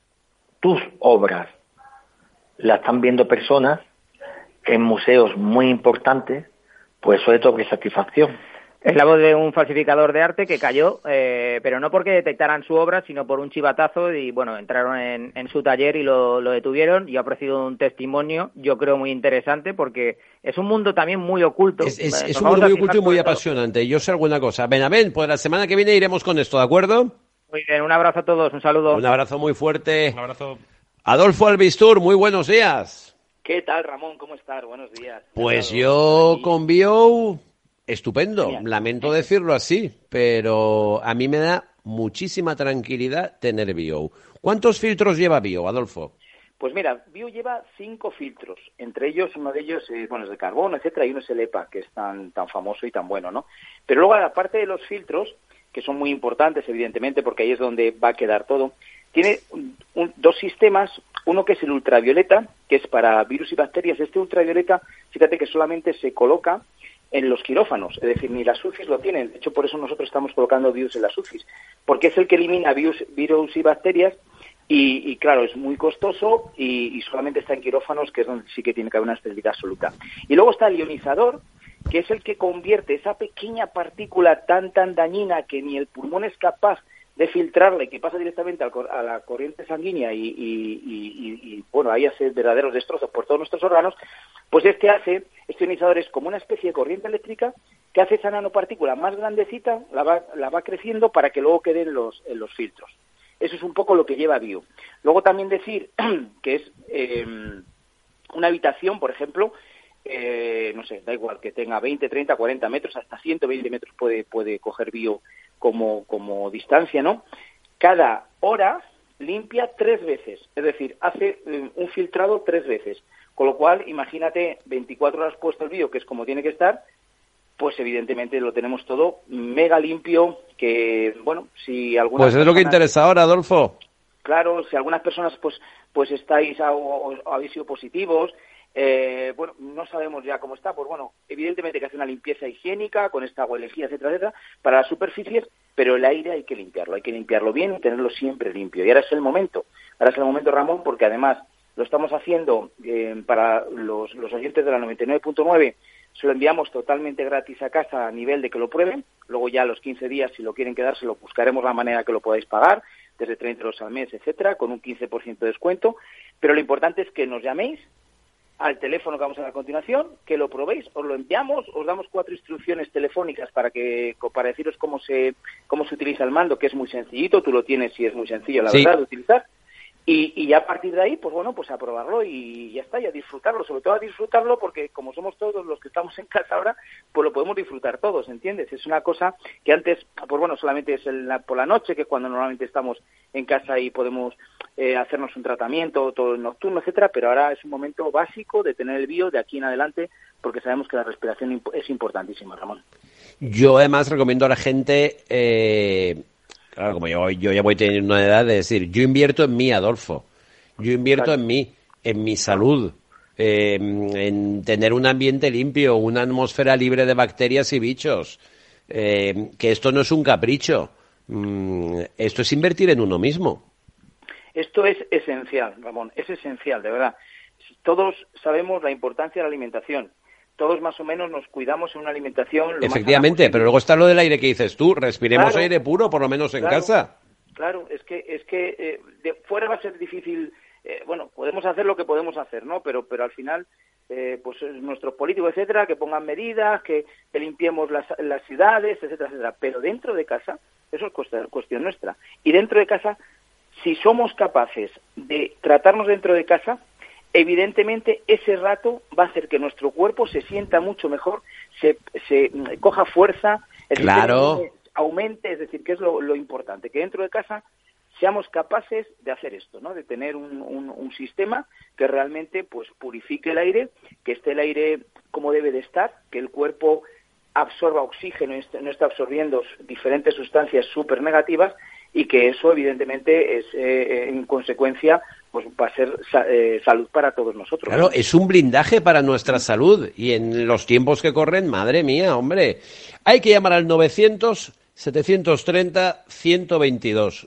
la están viendo personas en museos muy importantes, pues eso es doble satisfacción. Es la voz de un falsificador de arte que cayó, pero no porque detectaran su obra, sino por un chivatazo y, bueno, entraron en su taller y lo detuvieron y ha ofrecido un testimonio, yo creo, muy interesante porque es un mundo también muy oculto. Es un mundo muy oculto y muy apasionante. Yo sé alguna cosa. Benavent, pues la semana que viene iremos con esto, ¿de acuerdo? Muy bien, un abrazo a todos, un saludo. Un abrazo muy fuerte. Un abrazo. Adolfo Albistur, muy buenos días. ¿Qué tal, Ramón? ¿Cómo estás? Buenos días. Pues yo con Bio... Estupendo, lamento decirlo así, pero a mí me da muchísima tranquilidad tener Bio. ¿Cuántos filtros lleva Bio, Adolfo? Pues mira, Bio lleva 5 filtros, entre ellos, uno de ellos es de carbono, etcétera, y uno es el EPA, que es tan famoso y tan bueno, ¿no? Pero luego, aparte de los filtros, que son muy importantes, evidentemente, porque ahí es donde va a quedar todo, tiene dos sistemas, uno que es el ultravioleta, que es para virus y bacterias. Este ultravioleta, fíjate que solamente se coloca en los quirófanos, es decir, ni las UCIs lo tienen. De hecho, por eso nosotros estamos colocando BIOS en las UCIs, porque es el que elimina virus y bacterias y claro, es muy costoso y solamente está en quirófanos, que es donde sí que tiene que haber una esterilidad absoluta. Y luego está el ionizador, que es el que convierte esa pequeña partícula tan dañina que ni el pulmón es capaz de filtrarla y que pasa directamente a la corriente sanguínea y bueno, ahí hace verdaderos destrozos por todos nuestros órganos. Pues este ionizador es como una especie de corriente eléctrica que hace esa nanopartícula más grandecita, la va creciendo para que luego quede en los filtros. Eso es un poco lo que lleva Bio. Luego también decir que es una habitación, por ejemplo, no sé, da igual que tenga 20, 30, 40 metros, hasta 120 metros puede coger Bio como distancia, ¿no? Cada hora limpia 3 veces, es decir, hace un filtrado 3 veces. Con lo cual, imagínate, 24 horas puesto el Bio, que es como tiene que estar, pues evidentemente lo tenemos todo mega limpio, que, bueno, si algunas Pues es lo que interesa ahora, Adolfo. Claro, si algunas personas pues estáis o habéis sido positivos, bueno, no sabemos ya cómo está, pues bueno, evidentemente que hace una limpieza higiénica con esta agua elegida, etcétera, etcétera, para las superficies, pero el aire hay que limpiarlo bien y tenerlo siempre limpio. Y ahora es el momento, Ramón, porque además lo estamos haciendo para los oyentes de la 99.9, se lo enviamos totalmente gratis a casa a nivel de que lo prueben, luego ya a los 15 días, si lo quieren quedárselo, buscaremos la manera que lo podáis pagar, desde 30 euros al mes, etcétera, con un 15% de descuento, pero lo importante es que nos llaméis al teléfono que vamos a dar a continuación, que lo probéis, os lo enviamos, os damos 4 instrucciones telefónicas para deciros cómo se utiliza el mando, que es muy sencillito, tú lo tienes y es muy sencillo, la verdad, de utilizar. Y ya a partir de ahí, pues bueno, pues a probarlo y ya está, y a disfrutarlo, sobre todo a disfrutarlo porque como somos todos los que estamos en casa ahora, pues lo podemos disfrutar todos, ¿entiendes? Es una cosa que antes, pues bueno, solamente es por la noche, que es cuando normalmente estamos en casa y podemos hacernos un tratamiento todo nocturno, etcétera, pero ahora es un momento básico de tener el Bio de aquí en adelante porque sabemos que la respiración es importantísima, Ramón. Yo además recomiendo a la gente... Claro, como yo ya voy teniendo una edad de decir, yo invierto en mí, Adolfo. Yo invierto en mí, en mi salud, en tener un ambiente limpio, una atmósfera libre de bacterias y bichos. Que esto no es un capricho. Esto es invertir en uno mismo. Esto es esencial, Ramón, es esencial, de verdad. todos sabemos la importancia de la alimentación. Todos más o menos nos cuidamos en una alimentación. Efectivamente, pero luego está lo del aire que dices tú. Respiremos aire puro, por lo menos en casa. Claro, es que de fuera va a ser difícil. Podemos hacer lo que podemos hacer, ¿no? Pero al final, pues nuestros políticos, etcétera, que pongan medidas, que limpiemos las ciudades, etcétera, etcétera. Pero dentro de casa, eso es cuestión nuestra. Y dentro de casa, si somos capaces de tratarnos dentro de casa, evidentemente ese rato va a hacer que nuestro cuerpo se sienta mucho mejor, se coja fuerza, aumente, es decir, que es lo importante, que dentro de casa seamos capaces de hacer esto, ¿no? De tener un sistema que realmente pues purifique el aire, que esté el aire como debe de estar, que el cuerpo absorba oxígeno y no está absorbiendo diferentes sustancias súper negativas, y que eso evidentemente es en consecuencia pues va a ser salud para todos nosotros. Claro, es un blindaje para nuestra salud, y en los tiempos que corren, madre mía, hombre, hay que llamar al 900-730-122,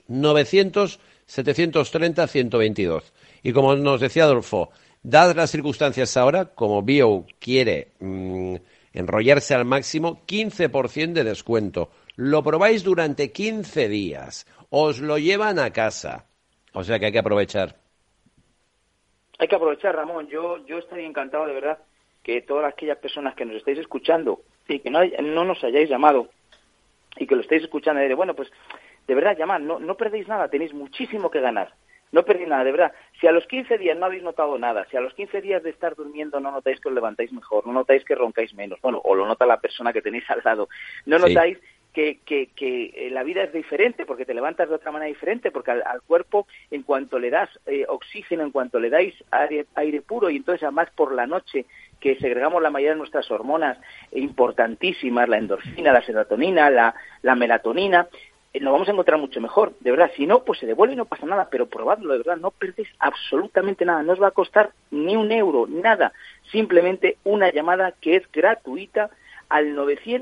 900-730-122, y como nos decía Adolfo, dadas las circunstancias ahora, como Bio quiere enrollarse al máximo, 15% de descuento. Lo probáis durante 15 días. Os lo llevan a casa. O sea que hay que aprovechar. Hay que aprovechar, Ramón. Yo estaría encantado, de verdad, que todas aquellas personas que nos estáis escuchando y que no nos hayáis llamado y que lo estáis escuchando y diréis, bueno, pues de verdad, llamad, no perdéis nada, tenéis muchísimo que ganar. No perdéis nada, de verdad. Si a los 15 días no habéis notado nada, si a los 15 días de estar durmiendo no notáis que os levantáis mejor, no notáis que roncáis menos, bueno, o lo nota la persona que tenéis al lado, no notáis que la vida es diferente, porque te levantas de otra manera diferente, porque al cuerpo, en cuanto le das oxígeno, en cuanto le dais aire puro, y entonces además por la noche, que segregamos la mayoría de nuestras hormonas importantísimas, la endorfina, la serotonina, la melatonina, nos vamos a encontrar mucho mejor, de verdad. Si no, pues se devuelve y no pasa nada, pero probadlo, de verdad, no perdéis absolutamente nada, no os va a costar ni un euro, nada, simplemente una llamada que es gratuita al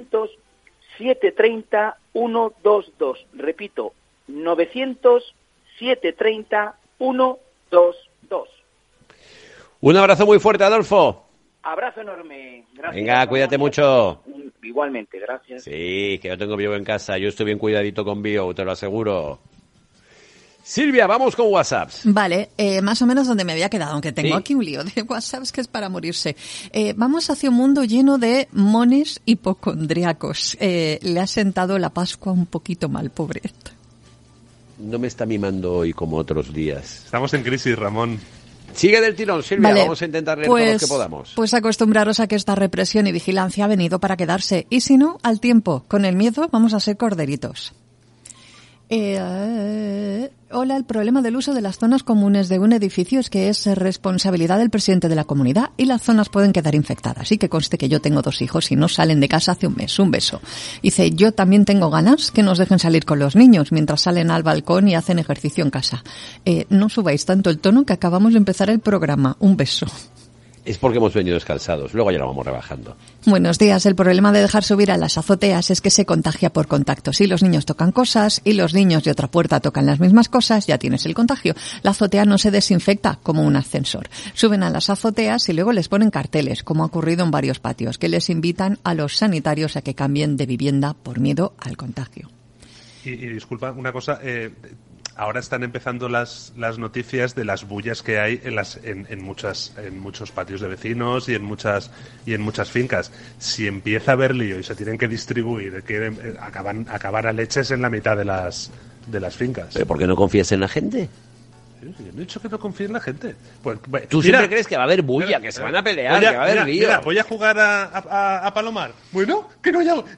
900-730-122, repito, 900-730-122. Un abrazo muy fuerte, Adolfo. Abrazo enorme. Gracias. Venga, cuídate mucho. Igualmente, gracias. Sí, que yo tengo Bio en casa. Yo estoy bien cuidadito con Bio, te lo aseguro. Silvia, vamos con WhatsApps. Vale, más o menos donde me había quedado, aunque tengo aquí un lío de WhatsApps que es para morirse. Vamos hacia un mundo lleno de mones hipocondriacos. Le ha sentado la Pascua un poquito mal, pobrecito. No me está mimando hoy como otros días. Estamos en crisis, Ramón. Sigue del tirón, Silvia, vale, vamos a intentar leer todo lo que podamos. Pues acostumbraros a que esta represión y vigilancia ha venido para quedarse. Y si no, al tiempo, con el miedo vamos a ser corderitos. Hola, el problema del uso de las zonas comunes de un edificio es que es responsabilidad del presidente de la comunidad y las zonas pueden quedar infectadas. Y que conste que yo tengo 2 hijos y no salen de casa hace un mes. Un beso. Dice, yo también tengo ganas que nos dejen salir con los niños mientras salen al balcón y hacen ejercicio en casa. No subáis tanto el tono que acabamos de empezar el programa. Un beso. Es porque hemos venido descalzados, luego ya lo vamos rebajando. Buenos días. El problema de dejar subir a las azoteas es que se contagia por contacto. Si los niños tocan cosas y los niños de otra puerta tocan las mismas cosas, ya tienes el contagio. La azotea no se desinfecta como un ascensor. Suben a las azoteas y luego les ponen carteles, como ha ocurrido en varios patios, que les invitan a los sanitarios a que cambien de vivienda por miedo al contagio. Y disculpa, una cosa... Ahora están empezando las noticias de las bullas que hay en muchos patios de vecinos y en muchas fincas. Si empieza a haber lío y se tienen que distribuir, acabar a leches en la mitad de las fincas. ¿Pero por qué no confías en la gente? Yo no he dicho que no confíe en la gente. Pues, tú siempre crees que va a haber bulla, que se van a pelear, que va a haber lío. Mira, voy a jugar a Palomar. Bueno, que no haya leyes,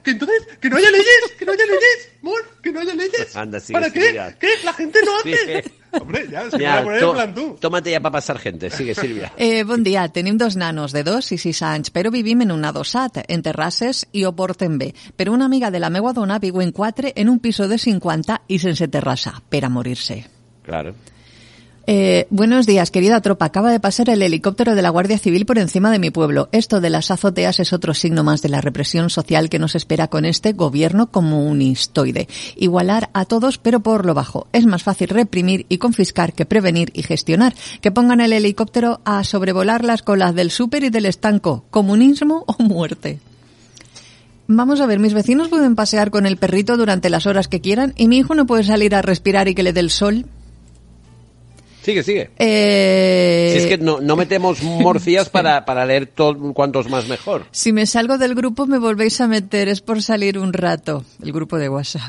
amor, que no haya leyes. Anda, sigue, ¿para qué? ¿Qué? La gente no hace. Sí. Hombre, ya, se puede poner en plan tú. Tómate ya para pasar gente. Sigue, Silvia. Bon dia. Tenim 2 nanos de 2 i 6 anys, però vivim en un adossat, en terrasses i ho portem bé. Però una amiga de la meua dona viu en 4 en un piso de 50 i sense terrassa, per a morir-se. Claro. Buenos días, querida tropa. Acaba de pasar el helicóptero de la Guardia Civil por encima de mi pueblo. Esto de las azoteas es otro signo más de la represión social que nos espera con este gobierno comunistoide. Igualar a todos, pero por lo bajo. Es más fácil reprimir y confiscar que prevenir y gestionar. Que pongan el helicóptero a sobrevolar las colas del súper y del estanco. ¿Comunismo o muerte? Vamos a ver, mis vecinos pueden pasear con el perrito durante las horas que quieran y mi hijo no puede salir a respirar y que le dé el sol. Sigue. Si es que no metemos morcillas para leer cuantos más mejor. Si me salgo del grupo me volvéis a meter, es por salir un rato. El grupo de WhatsApp.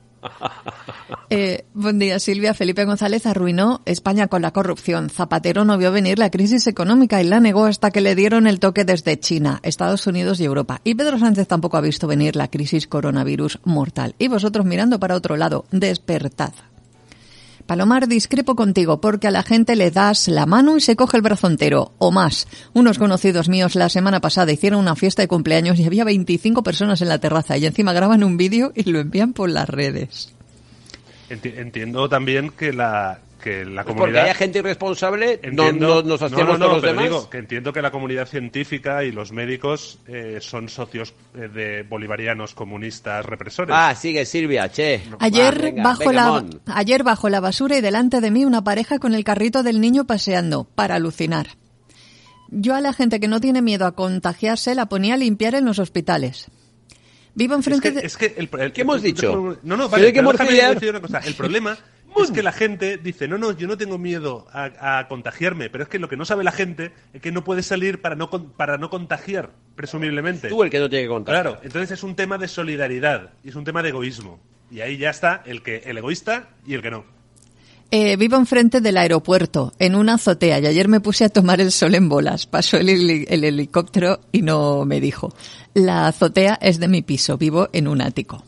Buen día, Silvia. Felipe González arruinó España con la corrupción. Zapatero no vio venir la crisis económica y la negó hasta que le dieron el toque desde China, Estados Unidos y Europa. Y Pedro Sánchez tampoco ha visto venir la crisis coronavirus mortal. Y vosotros mirando para otro lado, despertad. Palomar, discrepo contigo porque a la gente le das la mano y se coge el brazo entero, o más. Unos conocidos míos la semana pasada hicieron una fiesta de cumpleaños y había 25 personas en la terraza y encima graban un vídeo y lo envían por las redes. Entiendo también que la comunidad... Porque haya gente irresponsable, nos hacemos todos los demás. Digo que entiendo que la comunidad científica y los médicos son socios de bolivarianos comunistas represores. Sigue Silvia, che. Ayer bajo la basura y delante de mí una pareja con el carrito del niño paseando, para alucinar. Yo a la gente que no tiene miedo a contagiarse la ponía a limpiar en los hospitales. Vivo enfrente de... ¿Qué hemos dicho? Vale, déjame decir una cosa. El problema... es que la gente dice, yo no tengo miedo a contagiarme, pero es que lo que no sabe la gente es que no puede salir para no contagiar, presumiblemente. Tú el que no tiene que contagiar. Claro, entonces es un tema de solidaridad y es un tema de egoísmo. Y ahí ya está el egoísta y el que no. Vivo enfrente del aeropuerto, en una azotea, y ayer me puse a tomar el sol en bolas. Pasó el helicóptero y no me dijo. La azotea es de mi piso, vivo en un ático.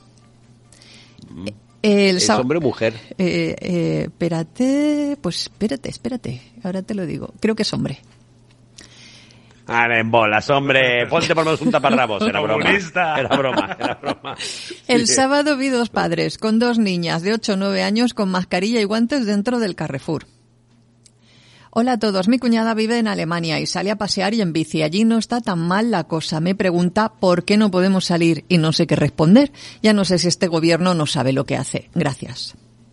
¿Es hombre o mujer? Espérate, ahora te lo digo. Creo que es hombre. Ahora en bolas, hombre. Ponte por lo menos un taparrabos. Era broma. Era broma. El sábado vi 2 padres con 2 niñas de 8 o 9 años con mascarilla y guantes dentro del Carrefour. Hola a todos, mi cuñada vive en Alemania y sale a pasear y en bici. Allí no está tan mal la cosa. Me pregunta por qué no podemos salir y no sé qué responder. Ya no sé si este gobierno no sabe lo que hace. Gracias.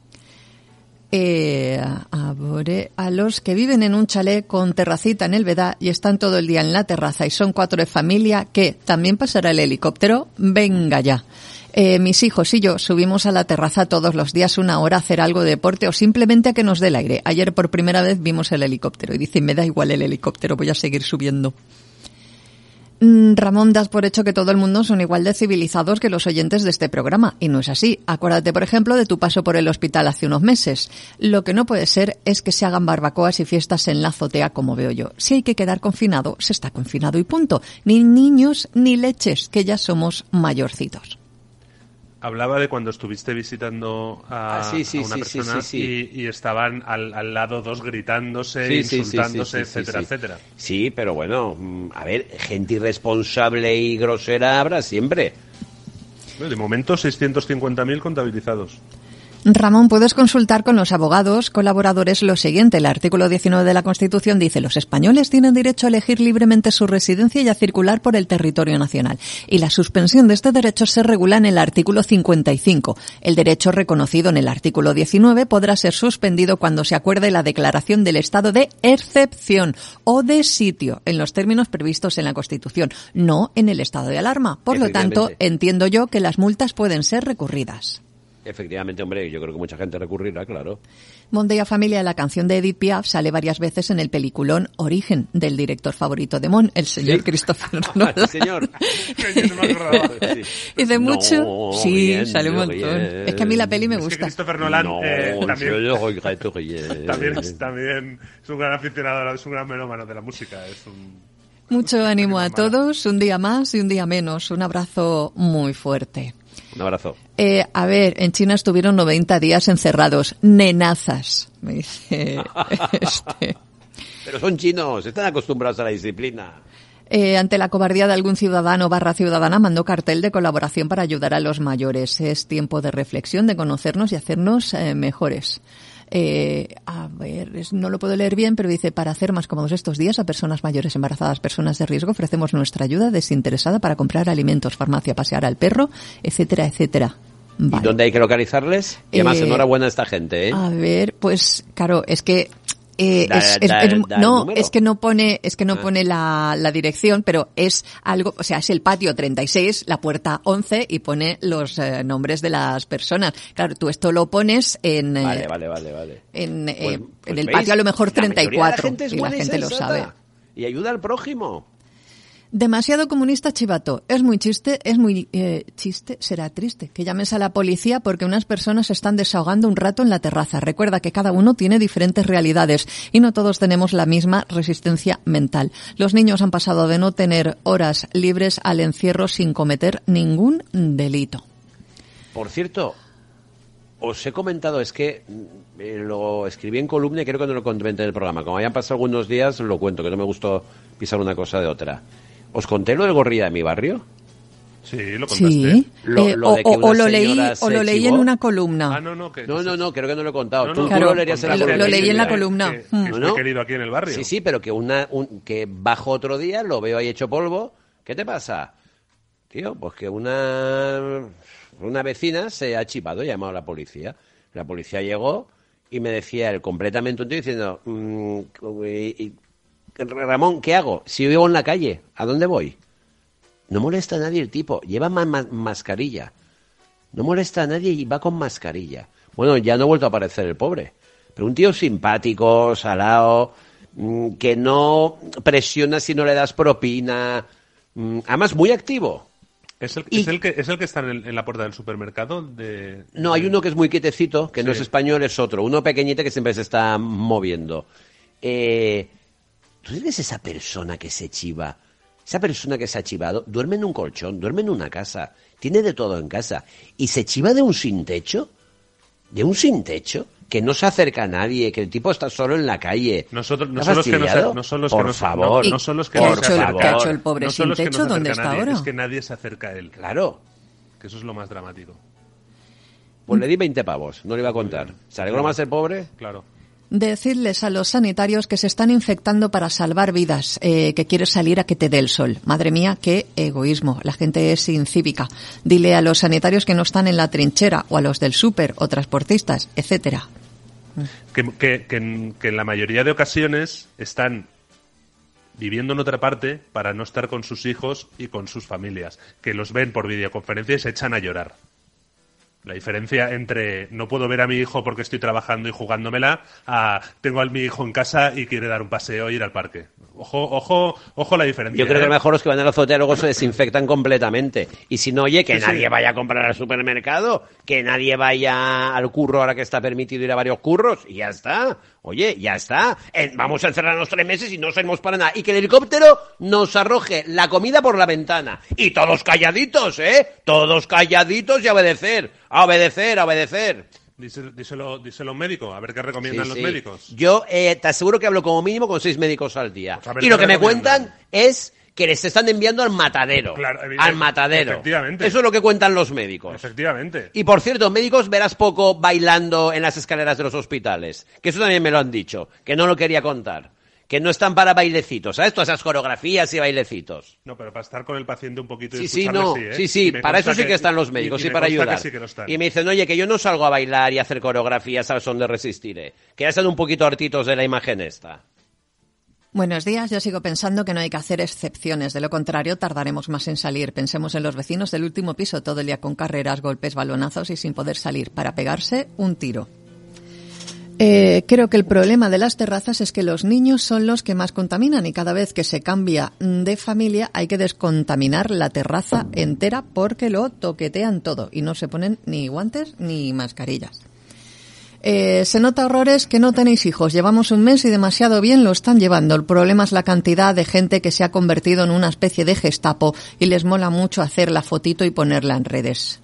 A los que viven en un chalet con terracita en el Vedá y están todo el día en la terraza y son 4 de familia, ¿qué? ¿También pasará el helicóptero? Venga ya. Mis hijos y yo subimos a la terraza todos los días 1 hora a hacer algo de deporte o simplemente a que nos dé el aire. Ayer por primera vez vimos el helicóptero y dicen, me da igual el helicóptero, voy a seguir subiendo. Ramón, das por hecho que todo el mundo son igual de civilizados que los oyentes de este programa, y no es así. Acuérdate, por ejemplo, de tu paso por el hospital hace unos meses. Lo que no puede ser es que se hagan barbacoas y fiestas en la azotea como veo yo. Si hay que quedar confinado, se está confinado y punto. Ni niños ni leches, que ya somos mayorcitos. Hablaba de cuando estuviste visitando a una persona y estaban al lado 2 gritándose, insultándose, etcétera, etcétera. Sí, pero bueno, a ver, gente irresponsable y grosera habrá siempre. De momento 650.000 contabilizados. Ramón, puedes consultar con los abogados colaboradores lo siguiente. El artículo 19 de la Constitución dice: los españoles tienen derecho a elegir libremente su residencia y a circular por el territorio nacional. Y la suspensión de este derecho se regula en el artículo 55. El derecho reconocido en el artículo 19 podrá ser suspendido cuando se acuerde la declaración del estado de excepción o de sitio en los términos previstos en la Constitución, no en el estado de alarma. Por lo tanto, entiendo yo que las multas pueden ser recurridas. Efectivamente, hombre, yo creo que mucha gente recurrirá, claro. Bon Dia Familia, la canción de Edith Piaf, sale varias veces en el peliculón Origen, del director favorito de Mon, el señor Christopher Nolan. Sí, señor. Y de mucho... Sí, sale un montón. Es que a mí la peli me gusta. Es que Christopher Nolan también es un gran aficionado, es un gran melómano de la música. Mucho ánimo a todos, un día más y un día menos. Un abrazo muy fuerte. Un abrazo. A ver, en China estuvieron 90 días encerrados. Nenazas, me dice Pero son chinos, están acostumbrados a la disciplina. Ante la cobardía de algún ciudadano / ciudadana, mandó cartel de colaboración para ayudar a los mayores. Es tiempo de reflexión, de conocernos y hacernos mejores. A ver, no lo puedo leer bien, pero dice, para hacer más cómodos estos días a personas mayores, embarazadas, personas de riesgo, ofrecemos nuestra ayuda desinteresada para comprar alimentos, farmacia, pasear al perro, etcétera, etcétera. Vale. ¿Y dónde hay que localizarles? Y además, enhorabuena a esta gente, ¿eh? A ver, pues, claro, es que es que no pone la dirección, pero es algo, o sea, es el patio 36, la puerta 11 y pone los nombres de las personas. Claro, tú esto lo pones en Vale. en el ¿veis? patio a lo mejor 34 y la gente lo sabe. Y ayuda al prójimo. Demasiado comunista chivato. Es muy chiste, será triste. Que llames a la policía porque unas personas se están desahogando un rato en la terraza. Recuerda que cada uno tiene diferentes realidades y no todos tenemos la misma resistencia mental. Los niños han pasado de no tener horas libres al encierro sin cometer ningún delito. Por cierto, os he comentado, es que lo escribí en columna y creo que no lo comenté en el programa. Como hayan pasado algunos días, lo cuento, que no me gustó pisar una cosa de otra. ¿Os conté lo del gorrilla de mi barrio? Sí, lo contaste. Sí. O lo leí en una columna. No, creo que no lo he contado. Tú claro, lo leerías en la columna. Lo leí en la columna. Que estoy querido aquí en el barrio. Sí, pero que bajo otro día, lo veo ahí hecho polvo. ¿Qué te pasa? Tío, pues que una vecina se ha chivado y ha llamado a la policía. La policía llegó y me decía él completamente un tío diciendo... Ramón, ¿qué hago? Si vivo en la calle, ¿a dónde voy? No molesta a nadie el tipo, lleva mascarilla. No molesta a nadie y va con mascarilla. Bueno, ya no ha vuelto a aparecer el pobre. Pero un tío simpático, salado, que no presiona si no le das propina. Además, muy activo. ¿Es el que está en la puerta del supermercado? No, hay uno que es muy quietecito, que no es español, es otro. Uno pequeñito que siempre se está moviendo. ¿Tú eres esa persona que se chiva? Esa persona que se ha chivado duerme en un colchón, duerme en una casa, tiene de todo en casa. ¿Y se chiva de un sin techo? ¿De un sin techo? Que no se acerca a nadie, que el tipo está solo en la calle. No son los que no ¿Qué ha hecho el pobre sin techo? ¿Dónde está ahora? Es que nadie se acerca a él. Claro. Que eso es lo más dramático. Pues le di 20 pavos, no le iba a contar. ¿Se alegró más el pobre? Claro. Decirles a los sanitarios que se están infectando para salvar vidas, que quieres salir a que te dé el sol. Madre mía, qué egoísmo. La gente es incívica. Dile a los sanitarios que no están en la trinchera, o a los del súper, o transportistas, etcétera. Que en la mayoría de ocasiones están viviendo en otra parte para no estar con sus hijos y con sus familias. Que los ven por videoconferencia y se echan a llorar. La diferencia entre no puedo ver a mi hijo porque estoy trabajando y jugándomela a tengo a mi hijo en casa y quiere dar un paseo e ir al parque. Ojo la diferencia. Yo creo que mejor los que van a la azotea luego se desinfectan completamente. Y si no, oye, que nadie vaya a comprar al supermercado, que nadie vaya al curro ahora que está permitido ir a varios curros, y ya está. Oye, ya está. Vamos a encerrarnos 3 meses y no salimos para nada. Y que el helicóptero nos arroje la comida por la ventana. Y todos calladitos, ¿eh? Todos calladitos y a obedecer. A obedecer. Díselo a un médico, a ver qué recomiendan los médicos. Yo te aseguro que hablo como mínimo con 6 médicos al día. Y lo que me cuentan es que les están enviando al matadero. Claro, al matadero. Efectivamente. Eso es lo que cuentan los médicos. Efectivamente. Y por cierto, médicos verás poco bailando en las escaleras de los hospitales. Que eso también me lo han dicho, que no lo quería contar. Que no están para bailecitos, ¿sabes? Todas esas coreografías y bailecitos. No, pero para estar con el paciente un poquito y Sí, para eso sí que están los médicos y para ayudar. Sí que no están. Y me dicen, oye, que yo no salgo a bailar y a hacer coreografías al son de Resistiré. Que ya están un poquito hartitos de la imagen esta. Buenos días, yo sigo pensando que no hay que hacer excepciones, de lo contrario tardaremos más en salir. Pensemos en los vecinos del último piso, todo el día con carreras, golpes, balonazos y sin poder salir, para pegarse un tiro. Creo que el problema de las terrazas es que los niños son los que más contaminan y cada vez que se cambia de familia hay que descontaminar la terraza entera porque lo toquetean todo y no se ponen ni guantes ni mascarillas. Se nota horrores que no tenéis hijos. Llevamos un mes y demasiado bien lo están llevando. El problema es la cantidad de gente que se ha convertido en una especie de Gestapo y les mola mucho hacer la fotito y ponerla en redes.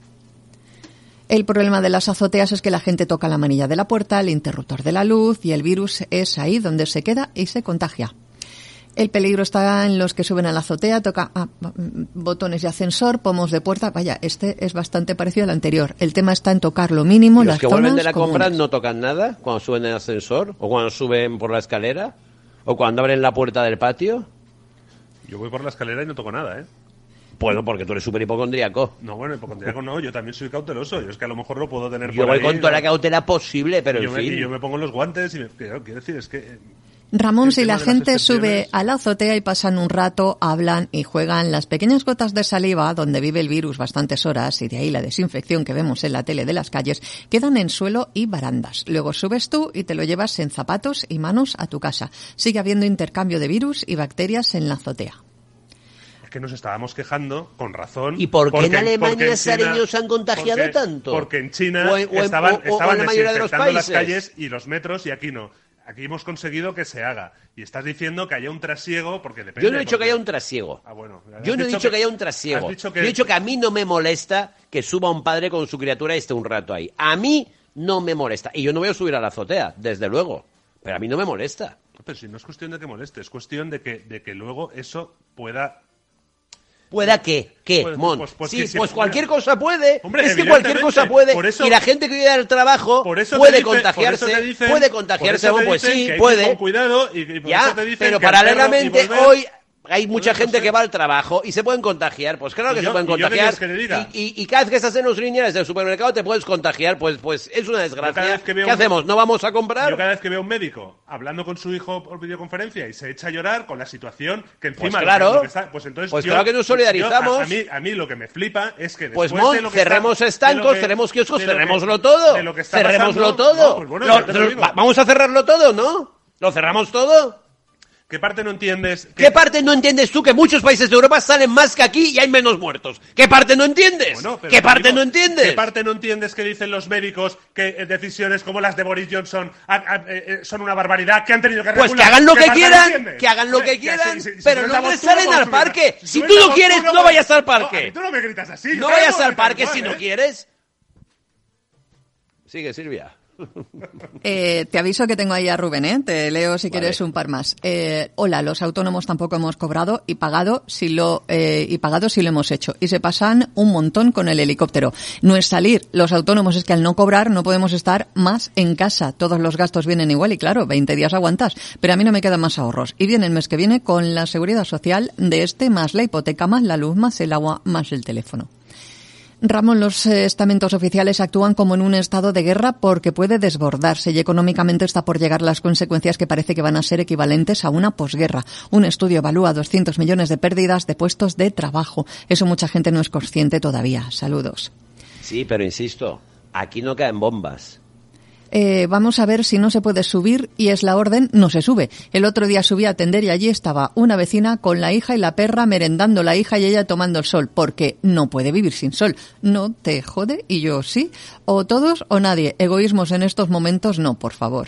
El problema de las azoteas es que la gente toca la manilla de la puerta, el interruptor de la luz y el virus es ahí donde se queda y se contagia. El peligro está en los que suben a la azotea, toca botones de ascensor, pomos de puerta. Vaya, este es bastante parecido al anterior. El tema está en tocar lo mínimo, ¿Y las los que zonas vuelven de la comunes? compra no tocan nada cuando suben en el ascensor? ¿O cuando suben por la escalera? ¿O cuando abren la puerta del patio? Yo voy por la escalera y no toco nada, ¿eh? Bueno, porque tú eres súper hipocondríaco. No, bueno, hipocondríaco no, yo también soy cauteloso. Yo es que a lo mejor lo puedo tener Yo por voy ahí, con toda ¿no? la cautela posible, pero Y en fin. yo me pongo los guantes y quiero decir, es que... Ramón, el si tema la de las gente excepciones- sube a la azotea y pasan un rato, hablan y juegan, las pequeñas gotas de saliva donde vive el virus bastantes horas, y de ahí la desinfección que vemos en la tele de las calles, quedan en suelo y barandas. Luego subes tú y te lo llevas en zapatos y manos a tu casa. Sigue habiendo intercambio de virus y bacterias en la azotea. Es que nos estábamos quejando, con razón. ¿Y por qué porque- en Alemania porque en ese China- niños se han contagiado tanto? Porque en China O en estaban la mayoría de los desinfectando las países. calles y los metros, y aquí no. Aquí hemos conseguido que se haga. Y estás diciendo que haya un trasiego, porque depende... Yo no he dicho porque- que haya un trasiego. Ah, bueno. Yo no he dicho que haya un trasiego. has dicho Yo he dicho que a mí no me molesta que suba un padre con su criatura y esté un rato ahí. A mí no me molesta. Y yo no voy a subir a la azotea, desde luego. Pero a mí no me molesta. Pero si no es cuestión de que moleste, es cuestión de que luego eso pueda... ¿Pueda qué? ¿Qué, Pues- Mon? pues sí, que pues si- cualquier cosa puede. Hombre, es que cualquier cosa evidentemente, puede. por eso- y la gente que vive al trabajo Por eso puede te dice- contagiarse. por eso te dicen- puede por contagiarse, eso te pues dicen sí, que hay que ir puede. con cuidado y por Ya, eso te dicen pero que al perro paralelamente y volver- hoy hay mucha gente que va al trabajo y se pueden contagiar. Pues claro que se pueden ¿y yo qué contagiar. quieres que le diga? Y cada vez que estás en los lineales del supermercado te puedes contagiar. Pues es una Yo desgracia. cada vez que veo ¿Qué un- hacemos? ¿No vamos a comprar? Yo cada vez que veo a un médico hablando con su hijo por videoconferencia y se echa a llorar con la situación que encima... Pues claro. lo que está- pues entonces Pues yo- claro que nos solidarizamos. a mí lo que me flipa es que Pues después Mon, de lo que cerremos está- estancos, de lo que- cerremos kioscos, de lo que- cerrémoslo todo. de lo que está Cerrémoslo pasando- todo. No, pues bueno, ya te lo digo. Vamos a cerrarlo todo, ¿no? ¿Lo cerramos todo? ¿Qué parte no entiendes? ¿Qué parte no entiendes tú? Que muchos países de Europa salen más que aquí y hay menos muertos. ¿Qué parte no entiendes? Bueno, pero ¿Qué te parte digo, no entiendes? ¿Qué parte no entiendes que dicen los médicos que decisiones como las de Boris Johnson son una barbaridad, que han tenido que Pues regular? que hagan lo ¿Qué que parte no quieran, entiendes? que hagan lo que Hombre, quieran, si pero tú no eres la te voz, tú salen no al vas a subir. parque. Si Si tú tú eres la no voz, quieres, tú no no vas- vayas al No, a parque. mí tú no me gritas así. No yo vayas tampoco al me parque gritas si igual, no ¿eh? quieres. Sigue, Silvia. Te aviso que tengo ahí a Rubén, ¿eh? Te leo si quieres un par más. Hola, los autónomos tampoco hemos cobrado y pagado si lo hemos hecho. Y se pasan un montón con el helicóptero. No es salir. Los autónomos es que al no cobrar no podemos estar más en casa. Todos los gastos vienen igual y claro, 20 días aguantas. Pero a mí no me quedan más ahorros. Y viene el mes que viene con la seguridad social de este, más la hipoteca, más la luz, más el agua, más el teléfono. Ramón, los estamentos oficiales actúan como en un estado de guerra porque puede desbordarse y económicamente está por llegar las consecuencias que parece que van a ser equivalentes a una posguerra. Un estudio evalúa 200 millones de pérdidas de puestos de trabajo. Eso mucha gente no es consciente todavía. Saludos. Sí, pero insisto, aquí no caen bombas. Vamos a ver si no se puede subir y es la orden, no se sube. El otro día subí a atender y allí estaba una vecina con la hija y la perra merendando la hija y ella tomando el sol, porque no puede vivir sin sol. No te jode y yo sí. O todos o nadie. Egoísmos en estos momentos no, por favor.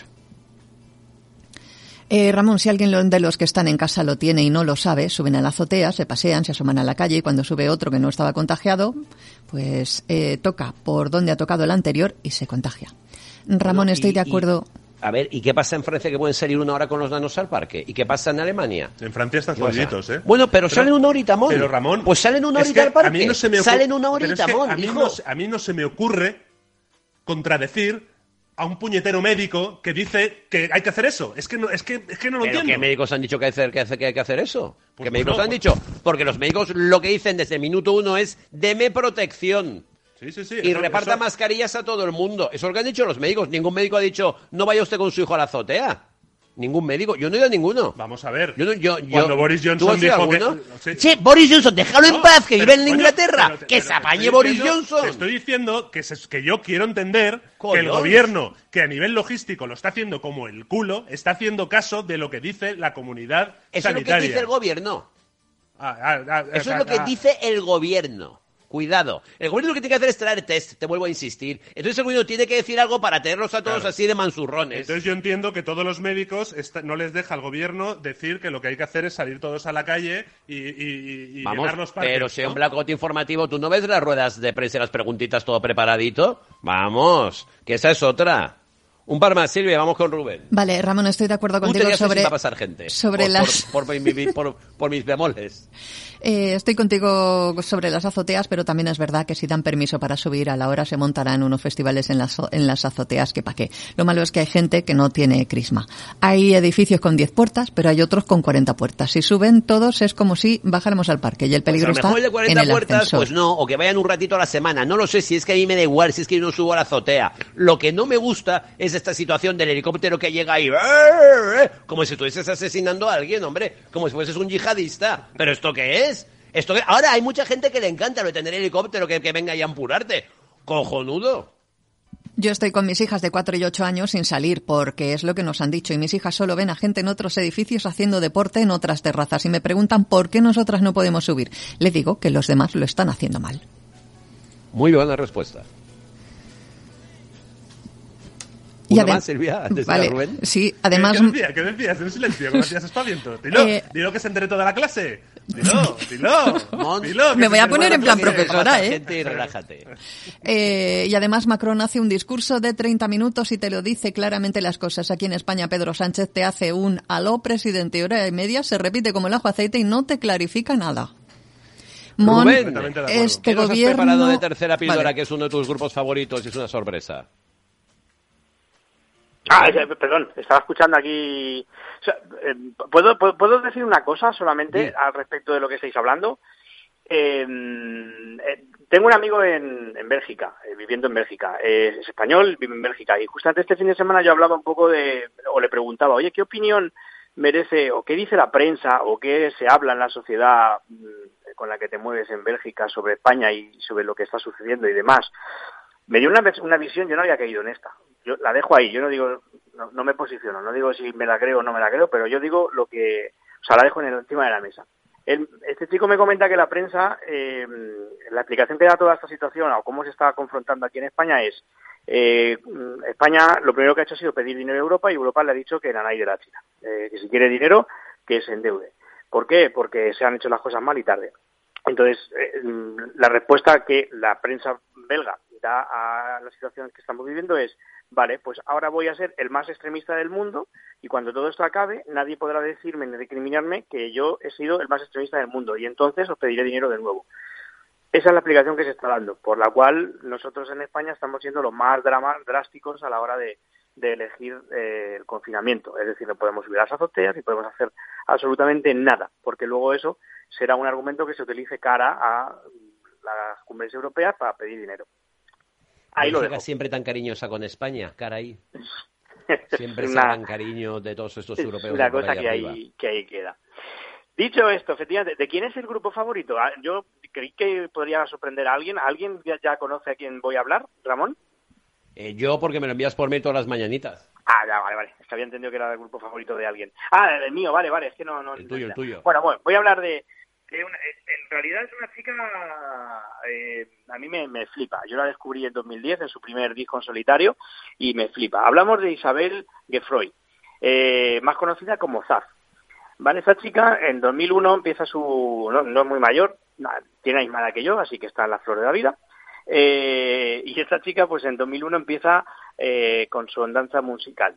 Ramón, si alguien de los que están en casa lo tiene y no lo sabe, suben a la azotea, se pasean, se asoman a la calle y cuando sube otro que no estaba contagiado, pues toca por donde ha tocado el anterior y se contagia. Ramón, No, estoy de acuerdo. A ver, ¿y qué pasa en Francia que pueden salir una hora con los nanos al parque? ¿Y qué pasa en Alemania? En Francia están O sea, jodiditos, ¿eh? Bueno, pero salen una horita, Mon. Pero Ramón... Pues salen una es horita que al parque. a mí no se me ocurre- Salen una pero es horita, que Mon, a mí hijo. a mí no se me ocurre contradecir a un puñetero médico que dice que hay que hacer eso. Es que no lo ¿Pero entiendo. qué médicos han dicho que hay que hacer eso? Pues ¿Qué médicos no, han pues- dicho? Porque los médicos lo que dicen desde el minuto uno es deme protección. Sí, sí, sí. Y eso- reparta eso- mascarillas a todo el mundo. Eso es lo que han dicho los médicos. Ningún médico ha dicho no vaya usted con su hijo a la azotea. Ningún médico. Yo no he ido a ninguno. Vamos a ver. Yo, Cuando Boris ¿tú Johnson has ido a dijo que... alguno? Sí. Che, Boris Johnson, déjalo en paz, que vive en Coño, Inglaterra. pero Que te se apañe estoy Boris diciendo- Johnson. Te estoy diciendo que yo quiero entender Coño. que el gobierno, que a nivel logístico lo está haciendo como el culo, está haciendo caso de lo que dice la comunidad Eso es lo sanitaria. que dice el gobierno. Eso es ah, lo que ah. dice el gobierno. Cuidado. El gobierno lo que tiene que hacer es traer test, te vuelvo a insistir. Entonces el gobierno tiene que decir algo para tenerlos a todos Claro. así de mansurrones. Entonces yo entiendo que todos los médicos no les deja al gobierno decir que lo que hay que hacer es salir todos a la calle y Vamos, llenar los parques. pero si ¿no? un blacote informativo, ¿tú no ves las ruedas de prensa y las preguntitas todo preparadito? Vamos, que esa es otra. Un par más, Silvia, vamos con Rubén. Vale, Ramón, estoy de acuerdo contigo sobre... va a pasar gente. Por mis bemoles. Estoy contigo sobre las azoteas, pero también es verdad que si dan permiso para subir, a la hora se montarán unos festivales en las azoteas que pa' qué. Lo malo es que hay gente que no tiene crisma. Hay edificios con 10 puertas, pero hay otros con 40 puertas. Si suben todos es como si bajáramos al parque y el peligro pues a lo mejor está el de 40 en el puertas, ascensor. pues no, o que vayan un ratito a la semana. No lo sé, si es que a mí me da igual, si es que yo no subo a la azotea. Lo que no me gusta es esta situación del helicóptero que llega ahí, como si estuvieses asesinando a alguien, hombre, como si fueses un yihadista. ¿Pero esto qué es? Ahora hay mucha gente que le encanta lo de tener helicóptero, que venga y a empurrarte. ¡Cojonudo! Yo estoy con mis hijas de 4 y 8 años sin salir porque es lo que nos han dicho y mis hijas solo ven a gente en otros edificios haciendo deporte en otras terrazas y me preguntan por qué nosotras no podemos subir. Les digo que los demás lo están haciendo mal. Muy buena respuesta. ¿Una más, Silvia? Vale, Rubén? sí, además... ¿Qué decías? En silencio, ¿cómo hacías espaviento? Dilo que se entere toda la clase. Dilo. Me voy a poner en plan profesora, Gente y relájate. Y además Macron hace un discurso de 30 minutos y te lo dice claramente las cosas. Aquí en España Pedro Sánchez te hace un aló presidente, hora y media, se repite como el ajo aceite y no te clarifica nada. Rubén, este ¿qué nos gobierno... has preparado de tercera píldora, Vale. que es uno de tus grupos favoritos y es una sorpresa? Perdón, estaba escuchando aquí. O sea, ¿puedo decir una cosa solamente al respecto de lo que estáis hablando? Tengo un amigo en Bélgica, viviendo en Bélgica. Es español, vive en Bélgica. Y justamente este fin de semana yo hablaba un poco o le preguntaba, oye, ¿qué opinión merece o qué dice la prensa o qué se habla en la sociedad con la que te mueves en Bélgica sobre España y sobre lo que está sucediendo y demás? Me dio una visión, yo no había caído en esta. Yo la dejo ahí, yo no digo, no me posiciono, no digo si me la creo o no me la creo, pero yo digo la dejo encima de la mesa. Este chico me comenta que la prensa, la explicación que da toda esta situación o cómo se está confrontando aquí en España es, España lo primero que ha hecho ha sido pedir dinero a Europa y Europa le ha dicho que nanay de la China, que si quiere dinero, que se endeude. ¿Por qué? Porque se han hecho las cosas mal y tarde. Entonces, la respuesta que la prensa belga da a la situación que estamos viviendo es, vale, pues ahora voy a ser el más extremista del mundo y cuando todo esto acabe nadie podrá decirme ni recriminarme que yo he sido el más extremista del mundo y entonces os pediré dinero de nuevo. Esa es la explicación que se está dando, por la cual nosotros en España estamos siendo los más drásticos a la hora de elegir el confinamiento. Es decir, no podemos subir a las azoteas y podemos hacer absolutamente nada, porque luego eso será un argumento que se utilice cara a las cumbres europeas para pedir dinero. Ahí lo dejo. Siempre tan cariñosa con España, caray. Siempre se dan cariño de todos estos europeos. Es una cosa que ahí queda. Dicho esto, efectivamente, ¿de quién es el grupo favorito? Yo creí que podría sorprender a alguien. ¿Alguien ya conoce a quién voy a hablar, Ramón? Yo, porque me lo envías por mail todas las mañanitas. Ya, vale. Es que había entendido que era el grupo favorito de alguien. El mío, vale. Es que no. El tuyo. Bueno, voy a hablar de en realidad es una chica, a mí me flipa. Yo la descubrí en 2010 en su primer disco en solitario y me flipa. Hablamos de Isabel Geffroy, más conocida como Zaz. Vale, esta chica en 2001 empieza no es muy mayor, tiene la misma edad que yo, así que está en la flor de la vida. Y esta chica pues en 2001 empieza con su andanza musical.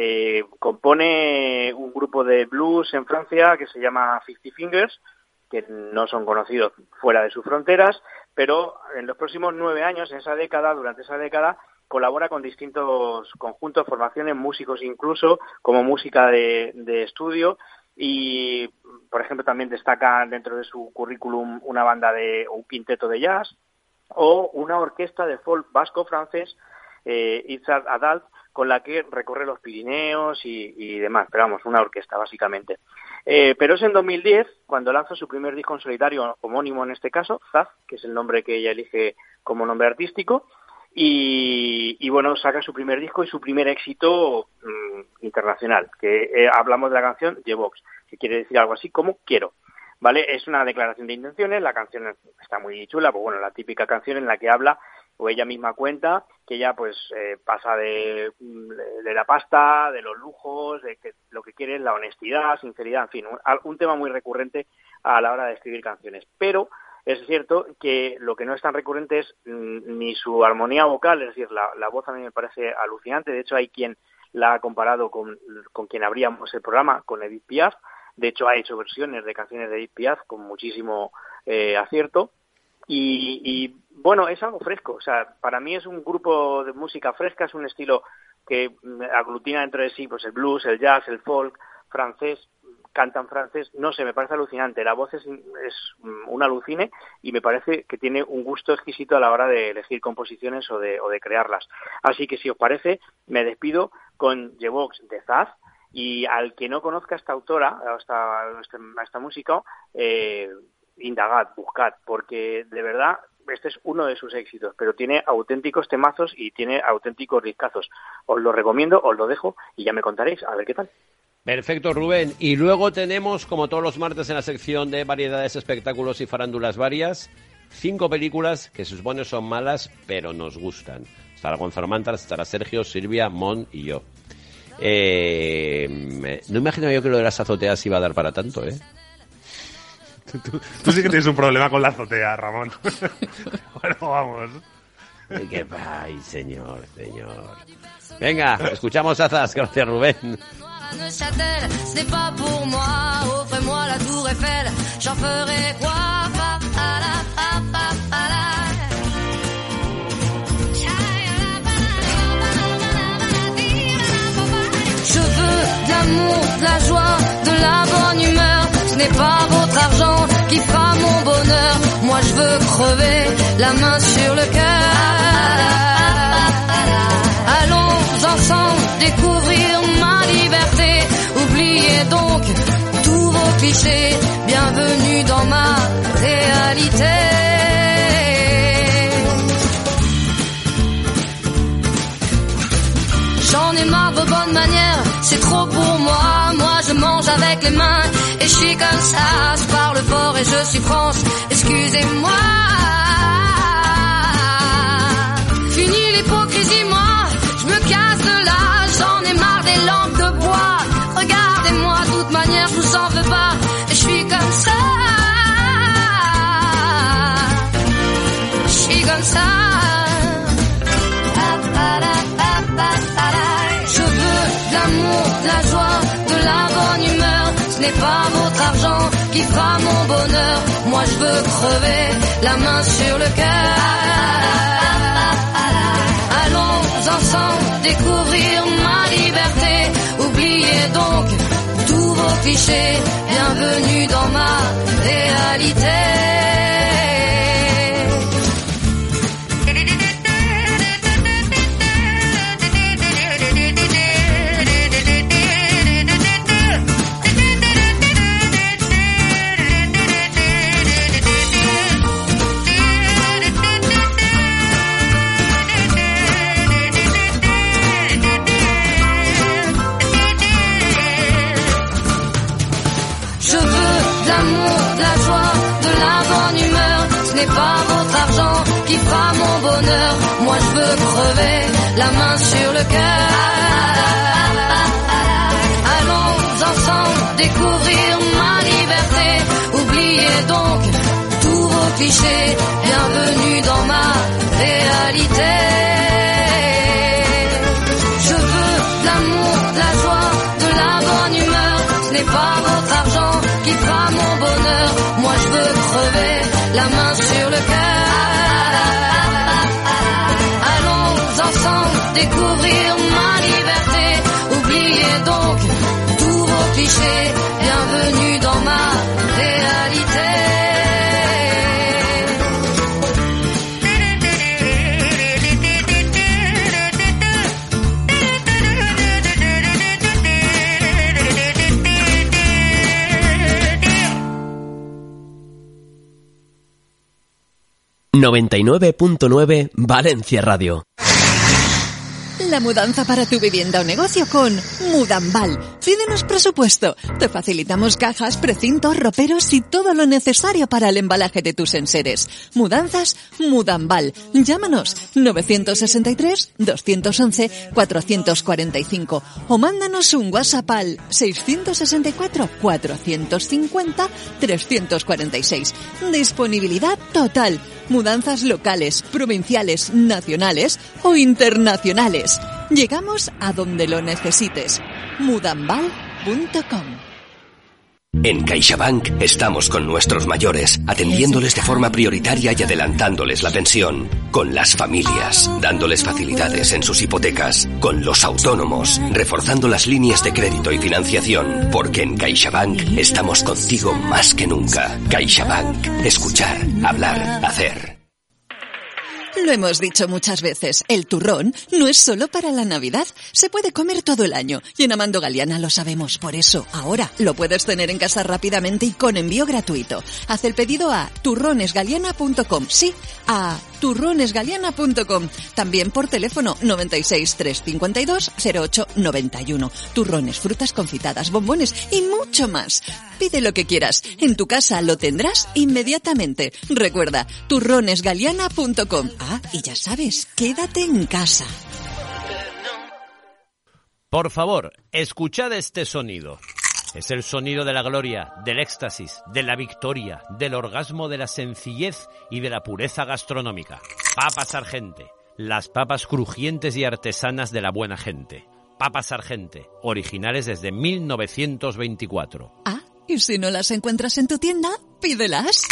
Compone un grupo de blues en Francia que se llama 50 Fingers, que no son conocidos fuera de sus fronteras, pero en los próximos 9 años, durante esa década, colabora con distintos conjuntos, formaciones, músicos incluso, como música de estudio, y, por ejemplo, también destaca dentro de su currículum una banda un quinteto de jazz, o una orquesta de folk vasco francés, Itzard Adalt, con la que recorre los Pirineos y demás, pero vamos, una orquesta básicamente. Pero es en 2010 cuando lanza su primer disco en solitario, homónimo en este caso, Zaz, que es el nombre que ella elige como nombre artístico, y bueno, saca su primer disco y su primer éxito internacional, que hablamos de la canción The Box, que quiere decir algo así como quiero. ¿Vale? Es una declaración de intenciones, la canción está muy chula, pues bueno, la típica canción en la que habla, o ella misma cuenta, que ella pues pasa de la pasta, de los lujos, de que lo que quiere es la honestidad, sinceridad, en fin, un tema muy recurrente a la hora de escribir canciones. Pero es cierto que lo que no es tan recurrente es ni su armonía vocal, es decir, la voz a mí me parece alucinante. De hecho, hay quien la ha comparado con quien abríamos el programa, con Edith Piaf. De hecho, ha hecho versiones de canciones de Edith Piaf con muchísimo acierto. Y bueno, es algo fresco. O sea, para mí es un grupo de música fresca, es un estilo que aglutina dentro de sí pues el blues, el jazz, el folk, francés, cantan francés, no sé, me parece alucinante. La voz es un alucine y me parece que tiene un gusto exquisito a la hora de elegir composiciones o de crearlas. Así que si os parece, me despido con Je Vox de Zaz, y al que no conozca a esta autora, a esta música, indagad, buscad, porque de verdad este es uno de sus éxitos, pero tiene auténticos temazos y tiene auténticos discazos. Os lo recomiendo, os lo dejo y ya me contaréis a ver qué tal. Perfecto, Rubén. Y luego tenemos, como todos los martes en la sección de variedades, espectáculos y farándulas varias, 5 películas que se supone son malas, pero nos gustan. Estará Gonzalo Mantas, estará Sergio, Silvia, Mon y yo. No imagino yo que lo de las azoteas iba a dar para tanto, ¿eh? Tú sí que tienes un problema con la azotea, Ramón. Bueno, vamos. ¡Qué ay, señor! Venga, escuchamos a Zaz. Gracias, Rubén. Neuchâtel, ce n'est pas pour moi, offrez-moi la tour Eiffel, j'en ferai quoi, Je veux de l'amour, de la joie, de la bonne humeur, ce n'est pas votre argent qui fera mon bonheur, moi je veux crever la main sur le cœur. Allons ensemble découvrir ma liberté, oubliez donc tous vos clichés, bienvenue dans ma réalité. J'en ai marre de vos bonnes manières, c'est trop pour moi, moi je mange avec les mains, et je suis comme ça, je parle fort et je suis France, excusez-moi. Fini l'hypocrisie, moi, je me casse de là, j'en ai marre des lampes de bois. Regardez-moi, de toute manière, je vous en veux pas, et je suis comme ça. Je suis comme ça. Je veux de l'amour, de la joie, de la bonne humeur, ce n'est pas votre argent qui fera mon bonheur, moi je veux crever la main sur le cœur. Allons ensemble découvrir ma liberté, oubliez donc tous vos clichés, bienvenue dans ma réalité. Pas votre argent qui fera mon bonheur, moi je veux crever la main sur le cœur. Allons ensemble découvrir ma liberté, oubliez donc tous vos clichés, bienvenue dans ma réalité. Je veux de l'amour, de la joie, de la bonne humeur, ce n'est pas votre argent qui fera mon bonheur, moi je veux crever la main sur le cœur. Allons ensemble découvrir ma liberté, oubliez donc tous vos clichés, bienvenue dans ma réalité. 99.9 Valencia Radio. La mudanza para tu vivienda o negocio con Mudanval. Pídenos presupuesto. Te facilitamos cajas, precintos, roperos y todo lo necesario para el embalaje de tus enseres. Mudanzas Mudanval. Llámanos 963-211-445 o mándanos un WhatsApp al 664-450-346. Disponibilidad total. Mudanzas locales, provinciales, nacionales o internacionales. Llegamos a donde lo necesites. Mudanval.com. En CaixaBank estamos con nuestros mayores, atendiéndoles de forma prioritaria y adelantándoles la pensión. Con las familias, dándoles facilidades en sus hipotecas. Con los autónomos, reforzando las líneas de crédito y financiación. Porque en CaixaBank estamos contigo más que nunca. CaixaBank. Escuchar, hablar, hacer. Lo hemos dicho muchas veces, el turrón no es solo para la Navidad, se puede comer todo el año. Y en Amando Galiana lo sabemos, por eso ahora lo puedes tener en casa rápidamente y con envío gratuito. Haz el pedido a turronesgaliana.com, sí, a turronesgaliana.com. También por teléfono 96 352 08 91. Turrones, frutas confitadas, bombones y mucho más. Pide lo que quieras, en tu casa lo tendrás inmediatamente. Recuerda, turronesgaliana.com. Ah, y ya sabes, quédate en casa. Por favor, escuchad este sonido. Es el sonido de la gloria, del éxtasis, de la victoria, del orgasmo, de la sencillez y de la pureza gastronómica. Papas Argente, las papas crujientes y artesanas de la buena gente. Papas Argente, originales desde 1924. Ah, y si no las encuentras en tu tienda, pídelas.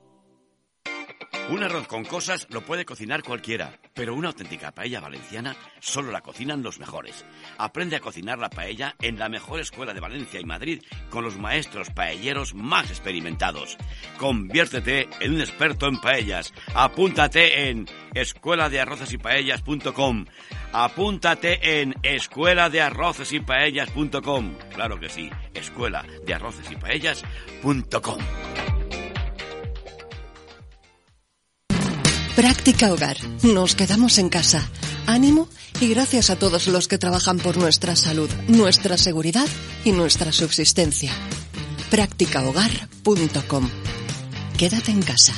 Un arroz con cosas lo puede cocinar cualquiera, pero una auténtica paella valenciana solo la cocinan los mejores. Aprende a cocinar la paella en la mejor escuela de Valencia y Madrid con los maestros paelleros más experimentados. Conviértete en un experto en paellas. Apúntate en escueladearrocesypaellas.com. Apúntate en escueladearrocesypaellas.com. Claro que sí, escueladearrocesypaellas.com. Práctica Hogar. Nos quedamos en casa. Ánimo y gracias a todos los que trabajan por nuestra salud, nuestra seguridad y nuestra subsistencia. Prácticahogar.com. Quédate en casa.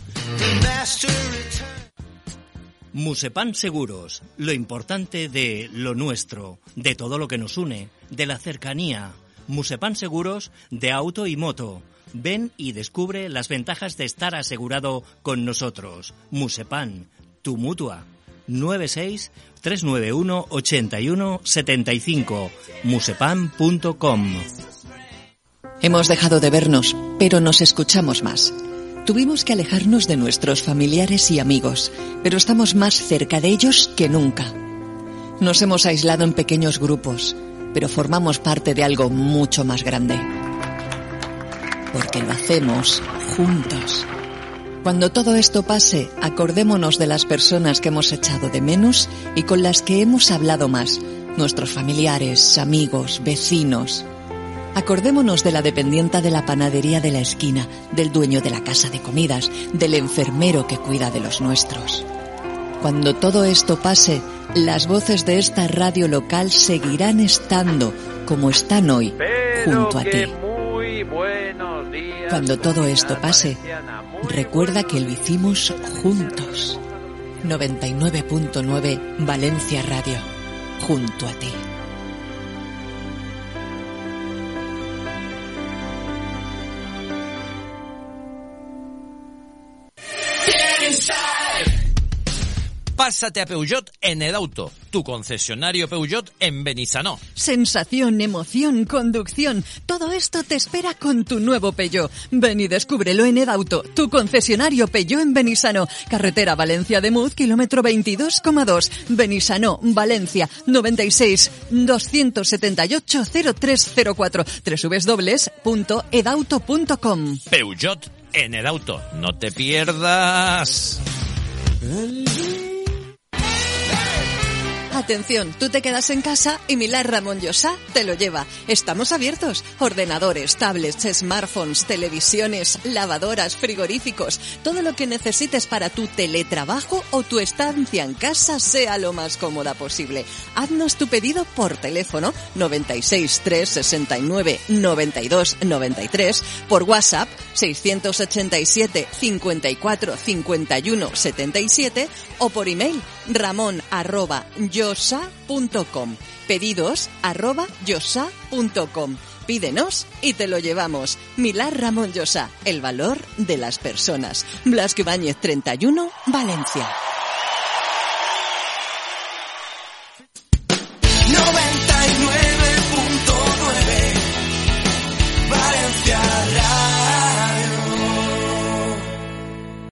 Musepan Seguros. Lo importante de lo nuestro, de todo lo que nos une, de la cercanía. Musepan Seguros de auto y moto. Ven y descubre las ventajas de estar asegurado con nosotros. Musepan, tu mutua. 96 391 81 75. Musepan.com. Hemos dejado de vernos, pero nos escuchamos más. Tuvimos que alejarnos de nuestros familiares y amigos, pero estamos más cerca de ellos que nunca. Nos hemos aislado en pequeños grupos, pero formamos parte de algo mucho más grande. Porque lo hacemos juntos. Cuando todo esto pase, acordémonos de las personas que hemos echado de menos y con las que hemos hablado más, nuestros familiares, amigos, vecinos. Acordémonos de la dependienta de la panadería de la esquina, del dueño de la casa de comidas, del enfermero que cuida de los nuestros. Cuando todo esto pase, las voces de esta radio local seguirán estando, como están hoy, junto a ti. Cuando todo esto pase, recuerda que lo hicimos juntos. 99.9 Valencia Radio, junto a ti. Pásate a Peugeot en Edauto, tu concesionario Peugeot en Benissanó. Sensación, emoción, conducción, todo esto te espera con tu nuevo Peugeot. Ven y descúbrelo en Edauto, tu concesionario Peugeot en Benissanó. Carretera Valencia de Muz, kilómetro 22,2. Benissanó, Valencia, 96 278 0304. www.edauto.com. Peugeot en Edauto, no te pierdas. Atención, tú te quedas en casa y Milán Ramon Llosá te lo lleva. Estamos abiertos. Ordenadores, tablets, smartphones, televisiones, lavadoras, frigoríficos, todo lo que necesites para tu teletrabajo o tu estancia en casa sea lo más cómoda posible. Haznos tu pedido por teléfono 96 369 92 93, por WhatsApp 687 54 51 77 o por email ramon@yosa.com. pedidos@yosa.com. Pídenos y te lo llevamos. Milán Ramon Llosá, el valor de las personas. Blasco Ibáñez 31, Valencia.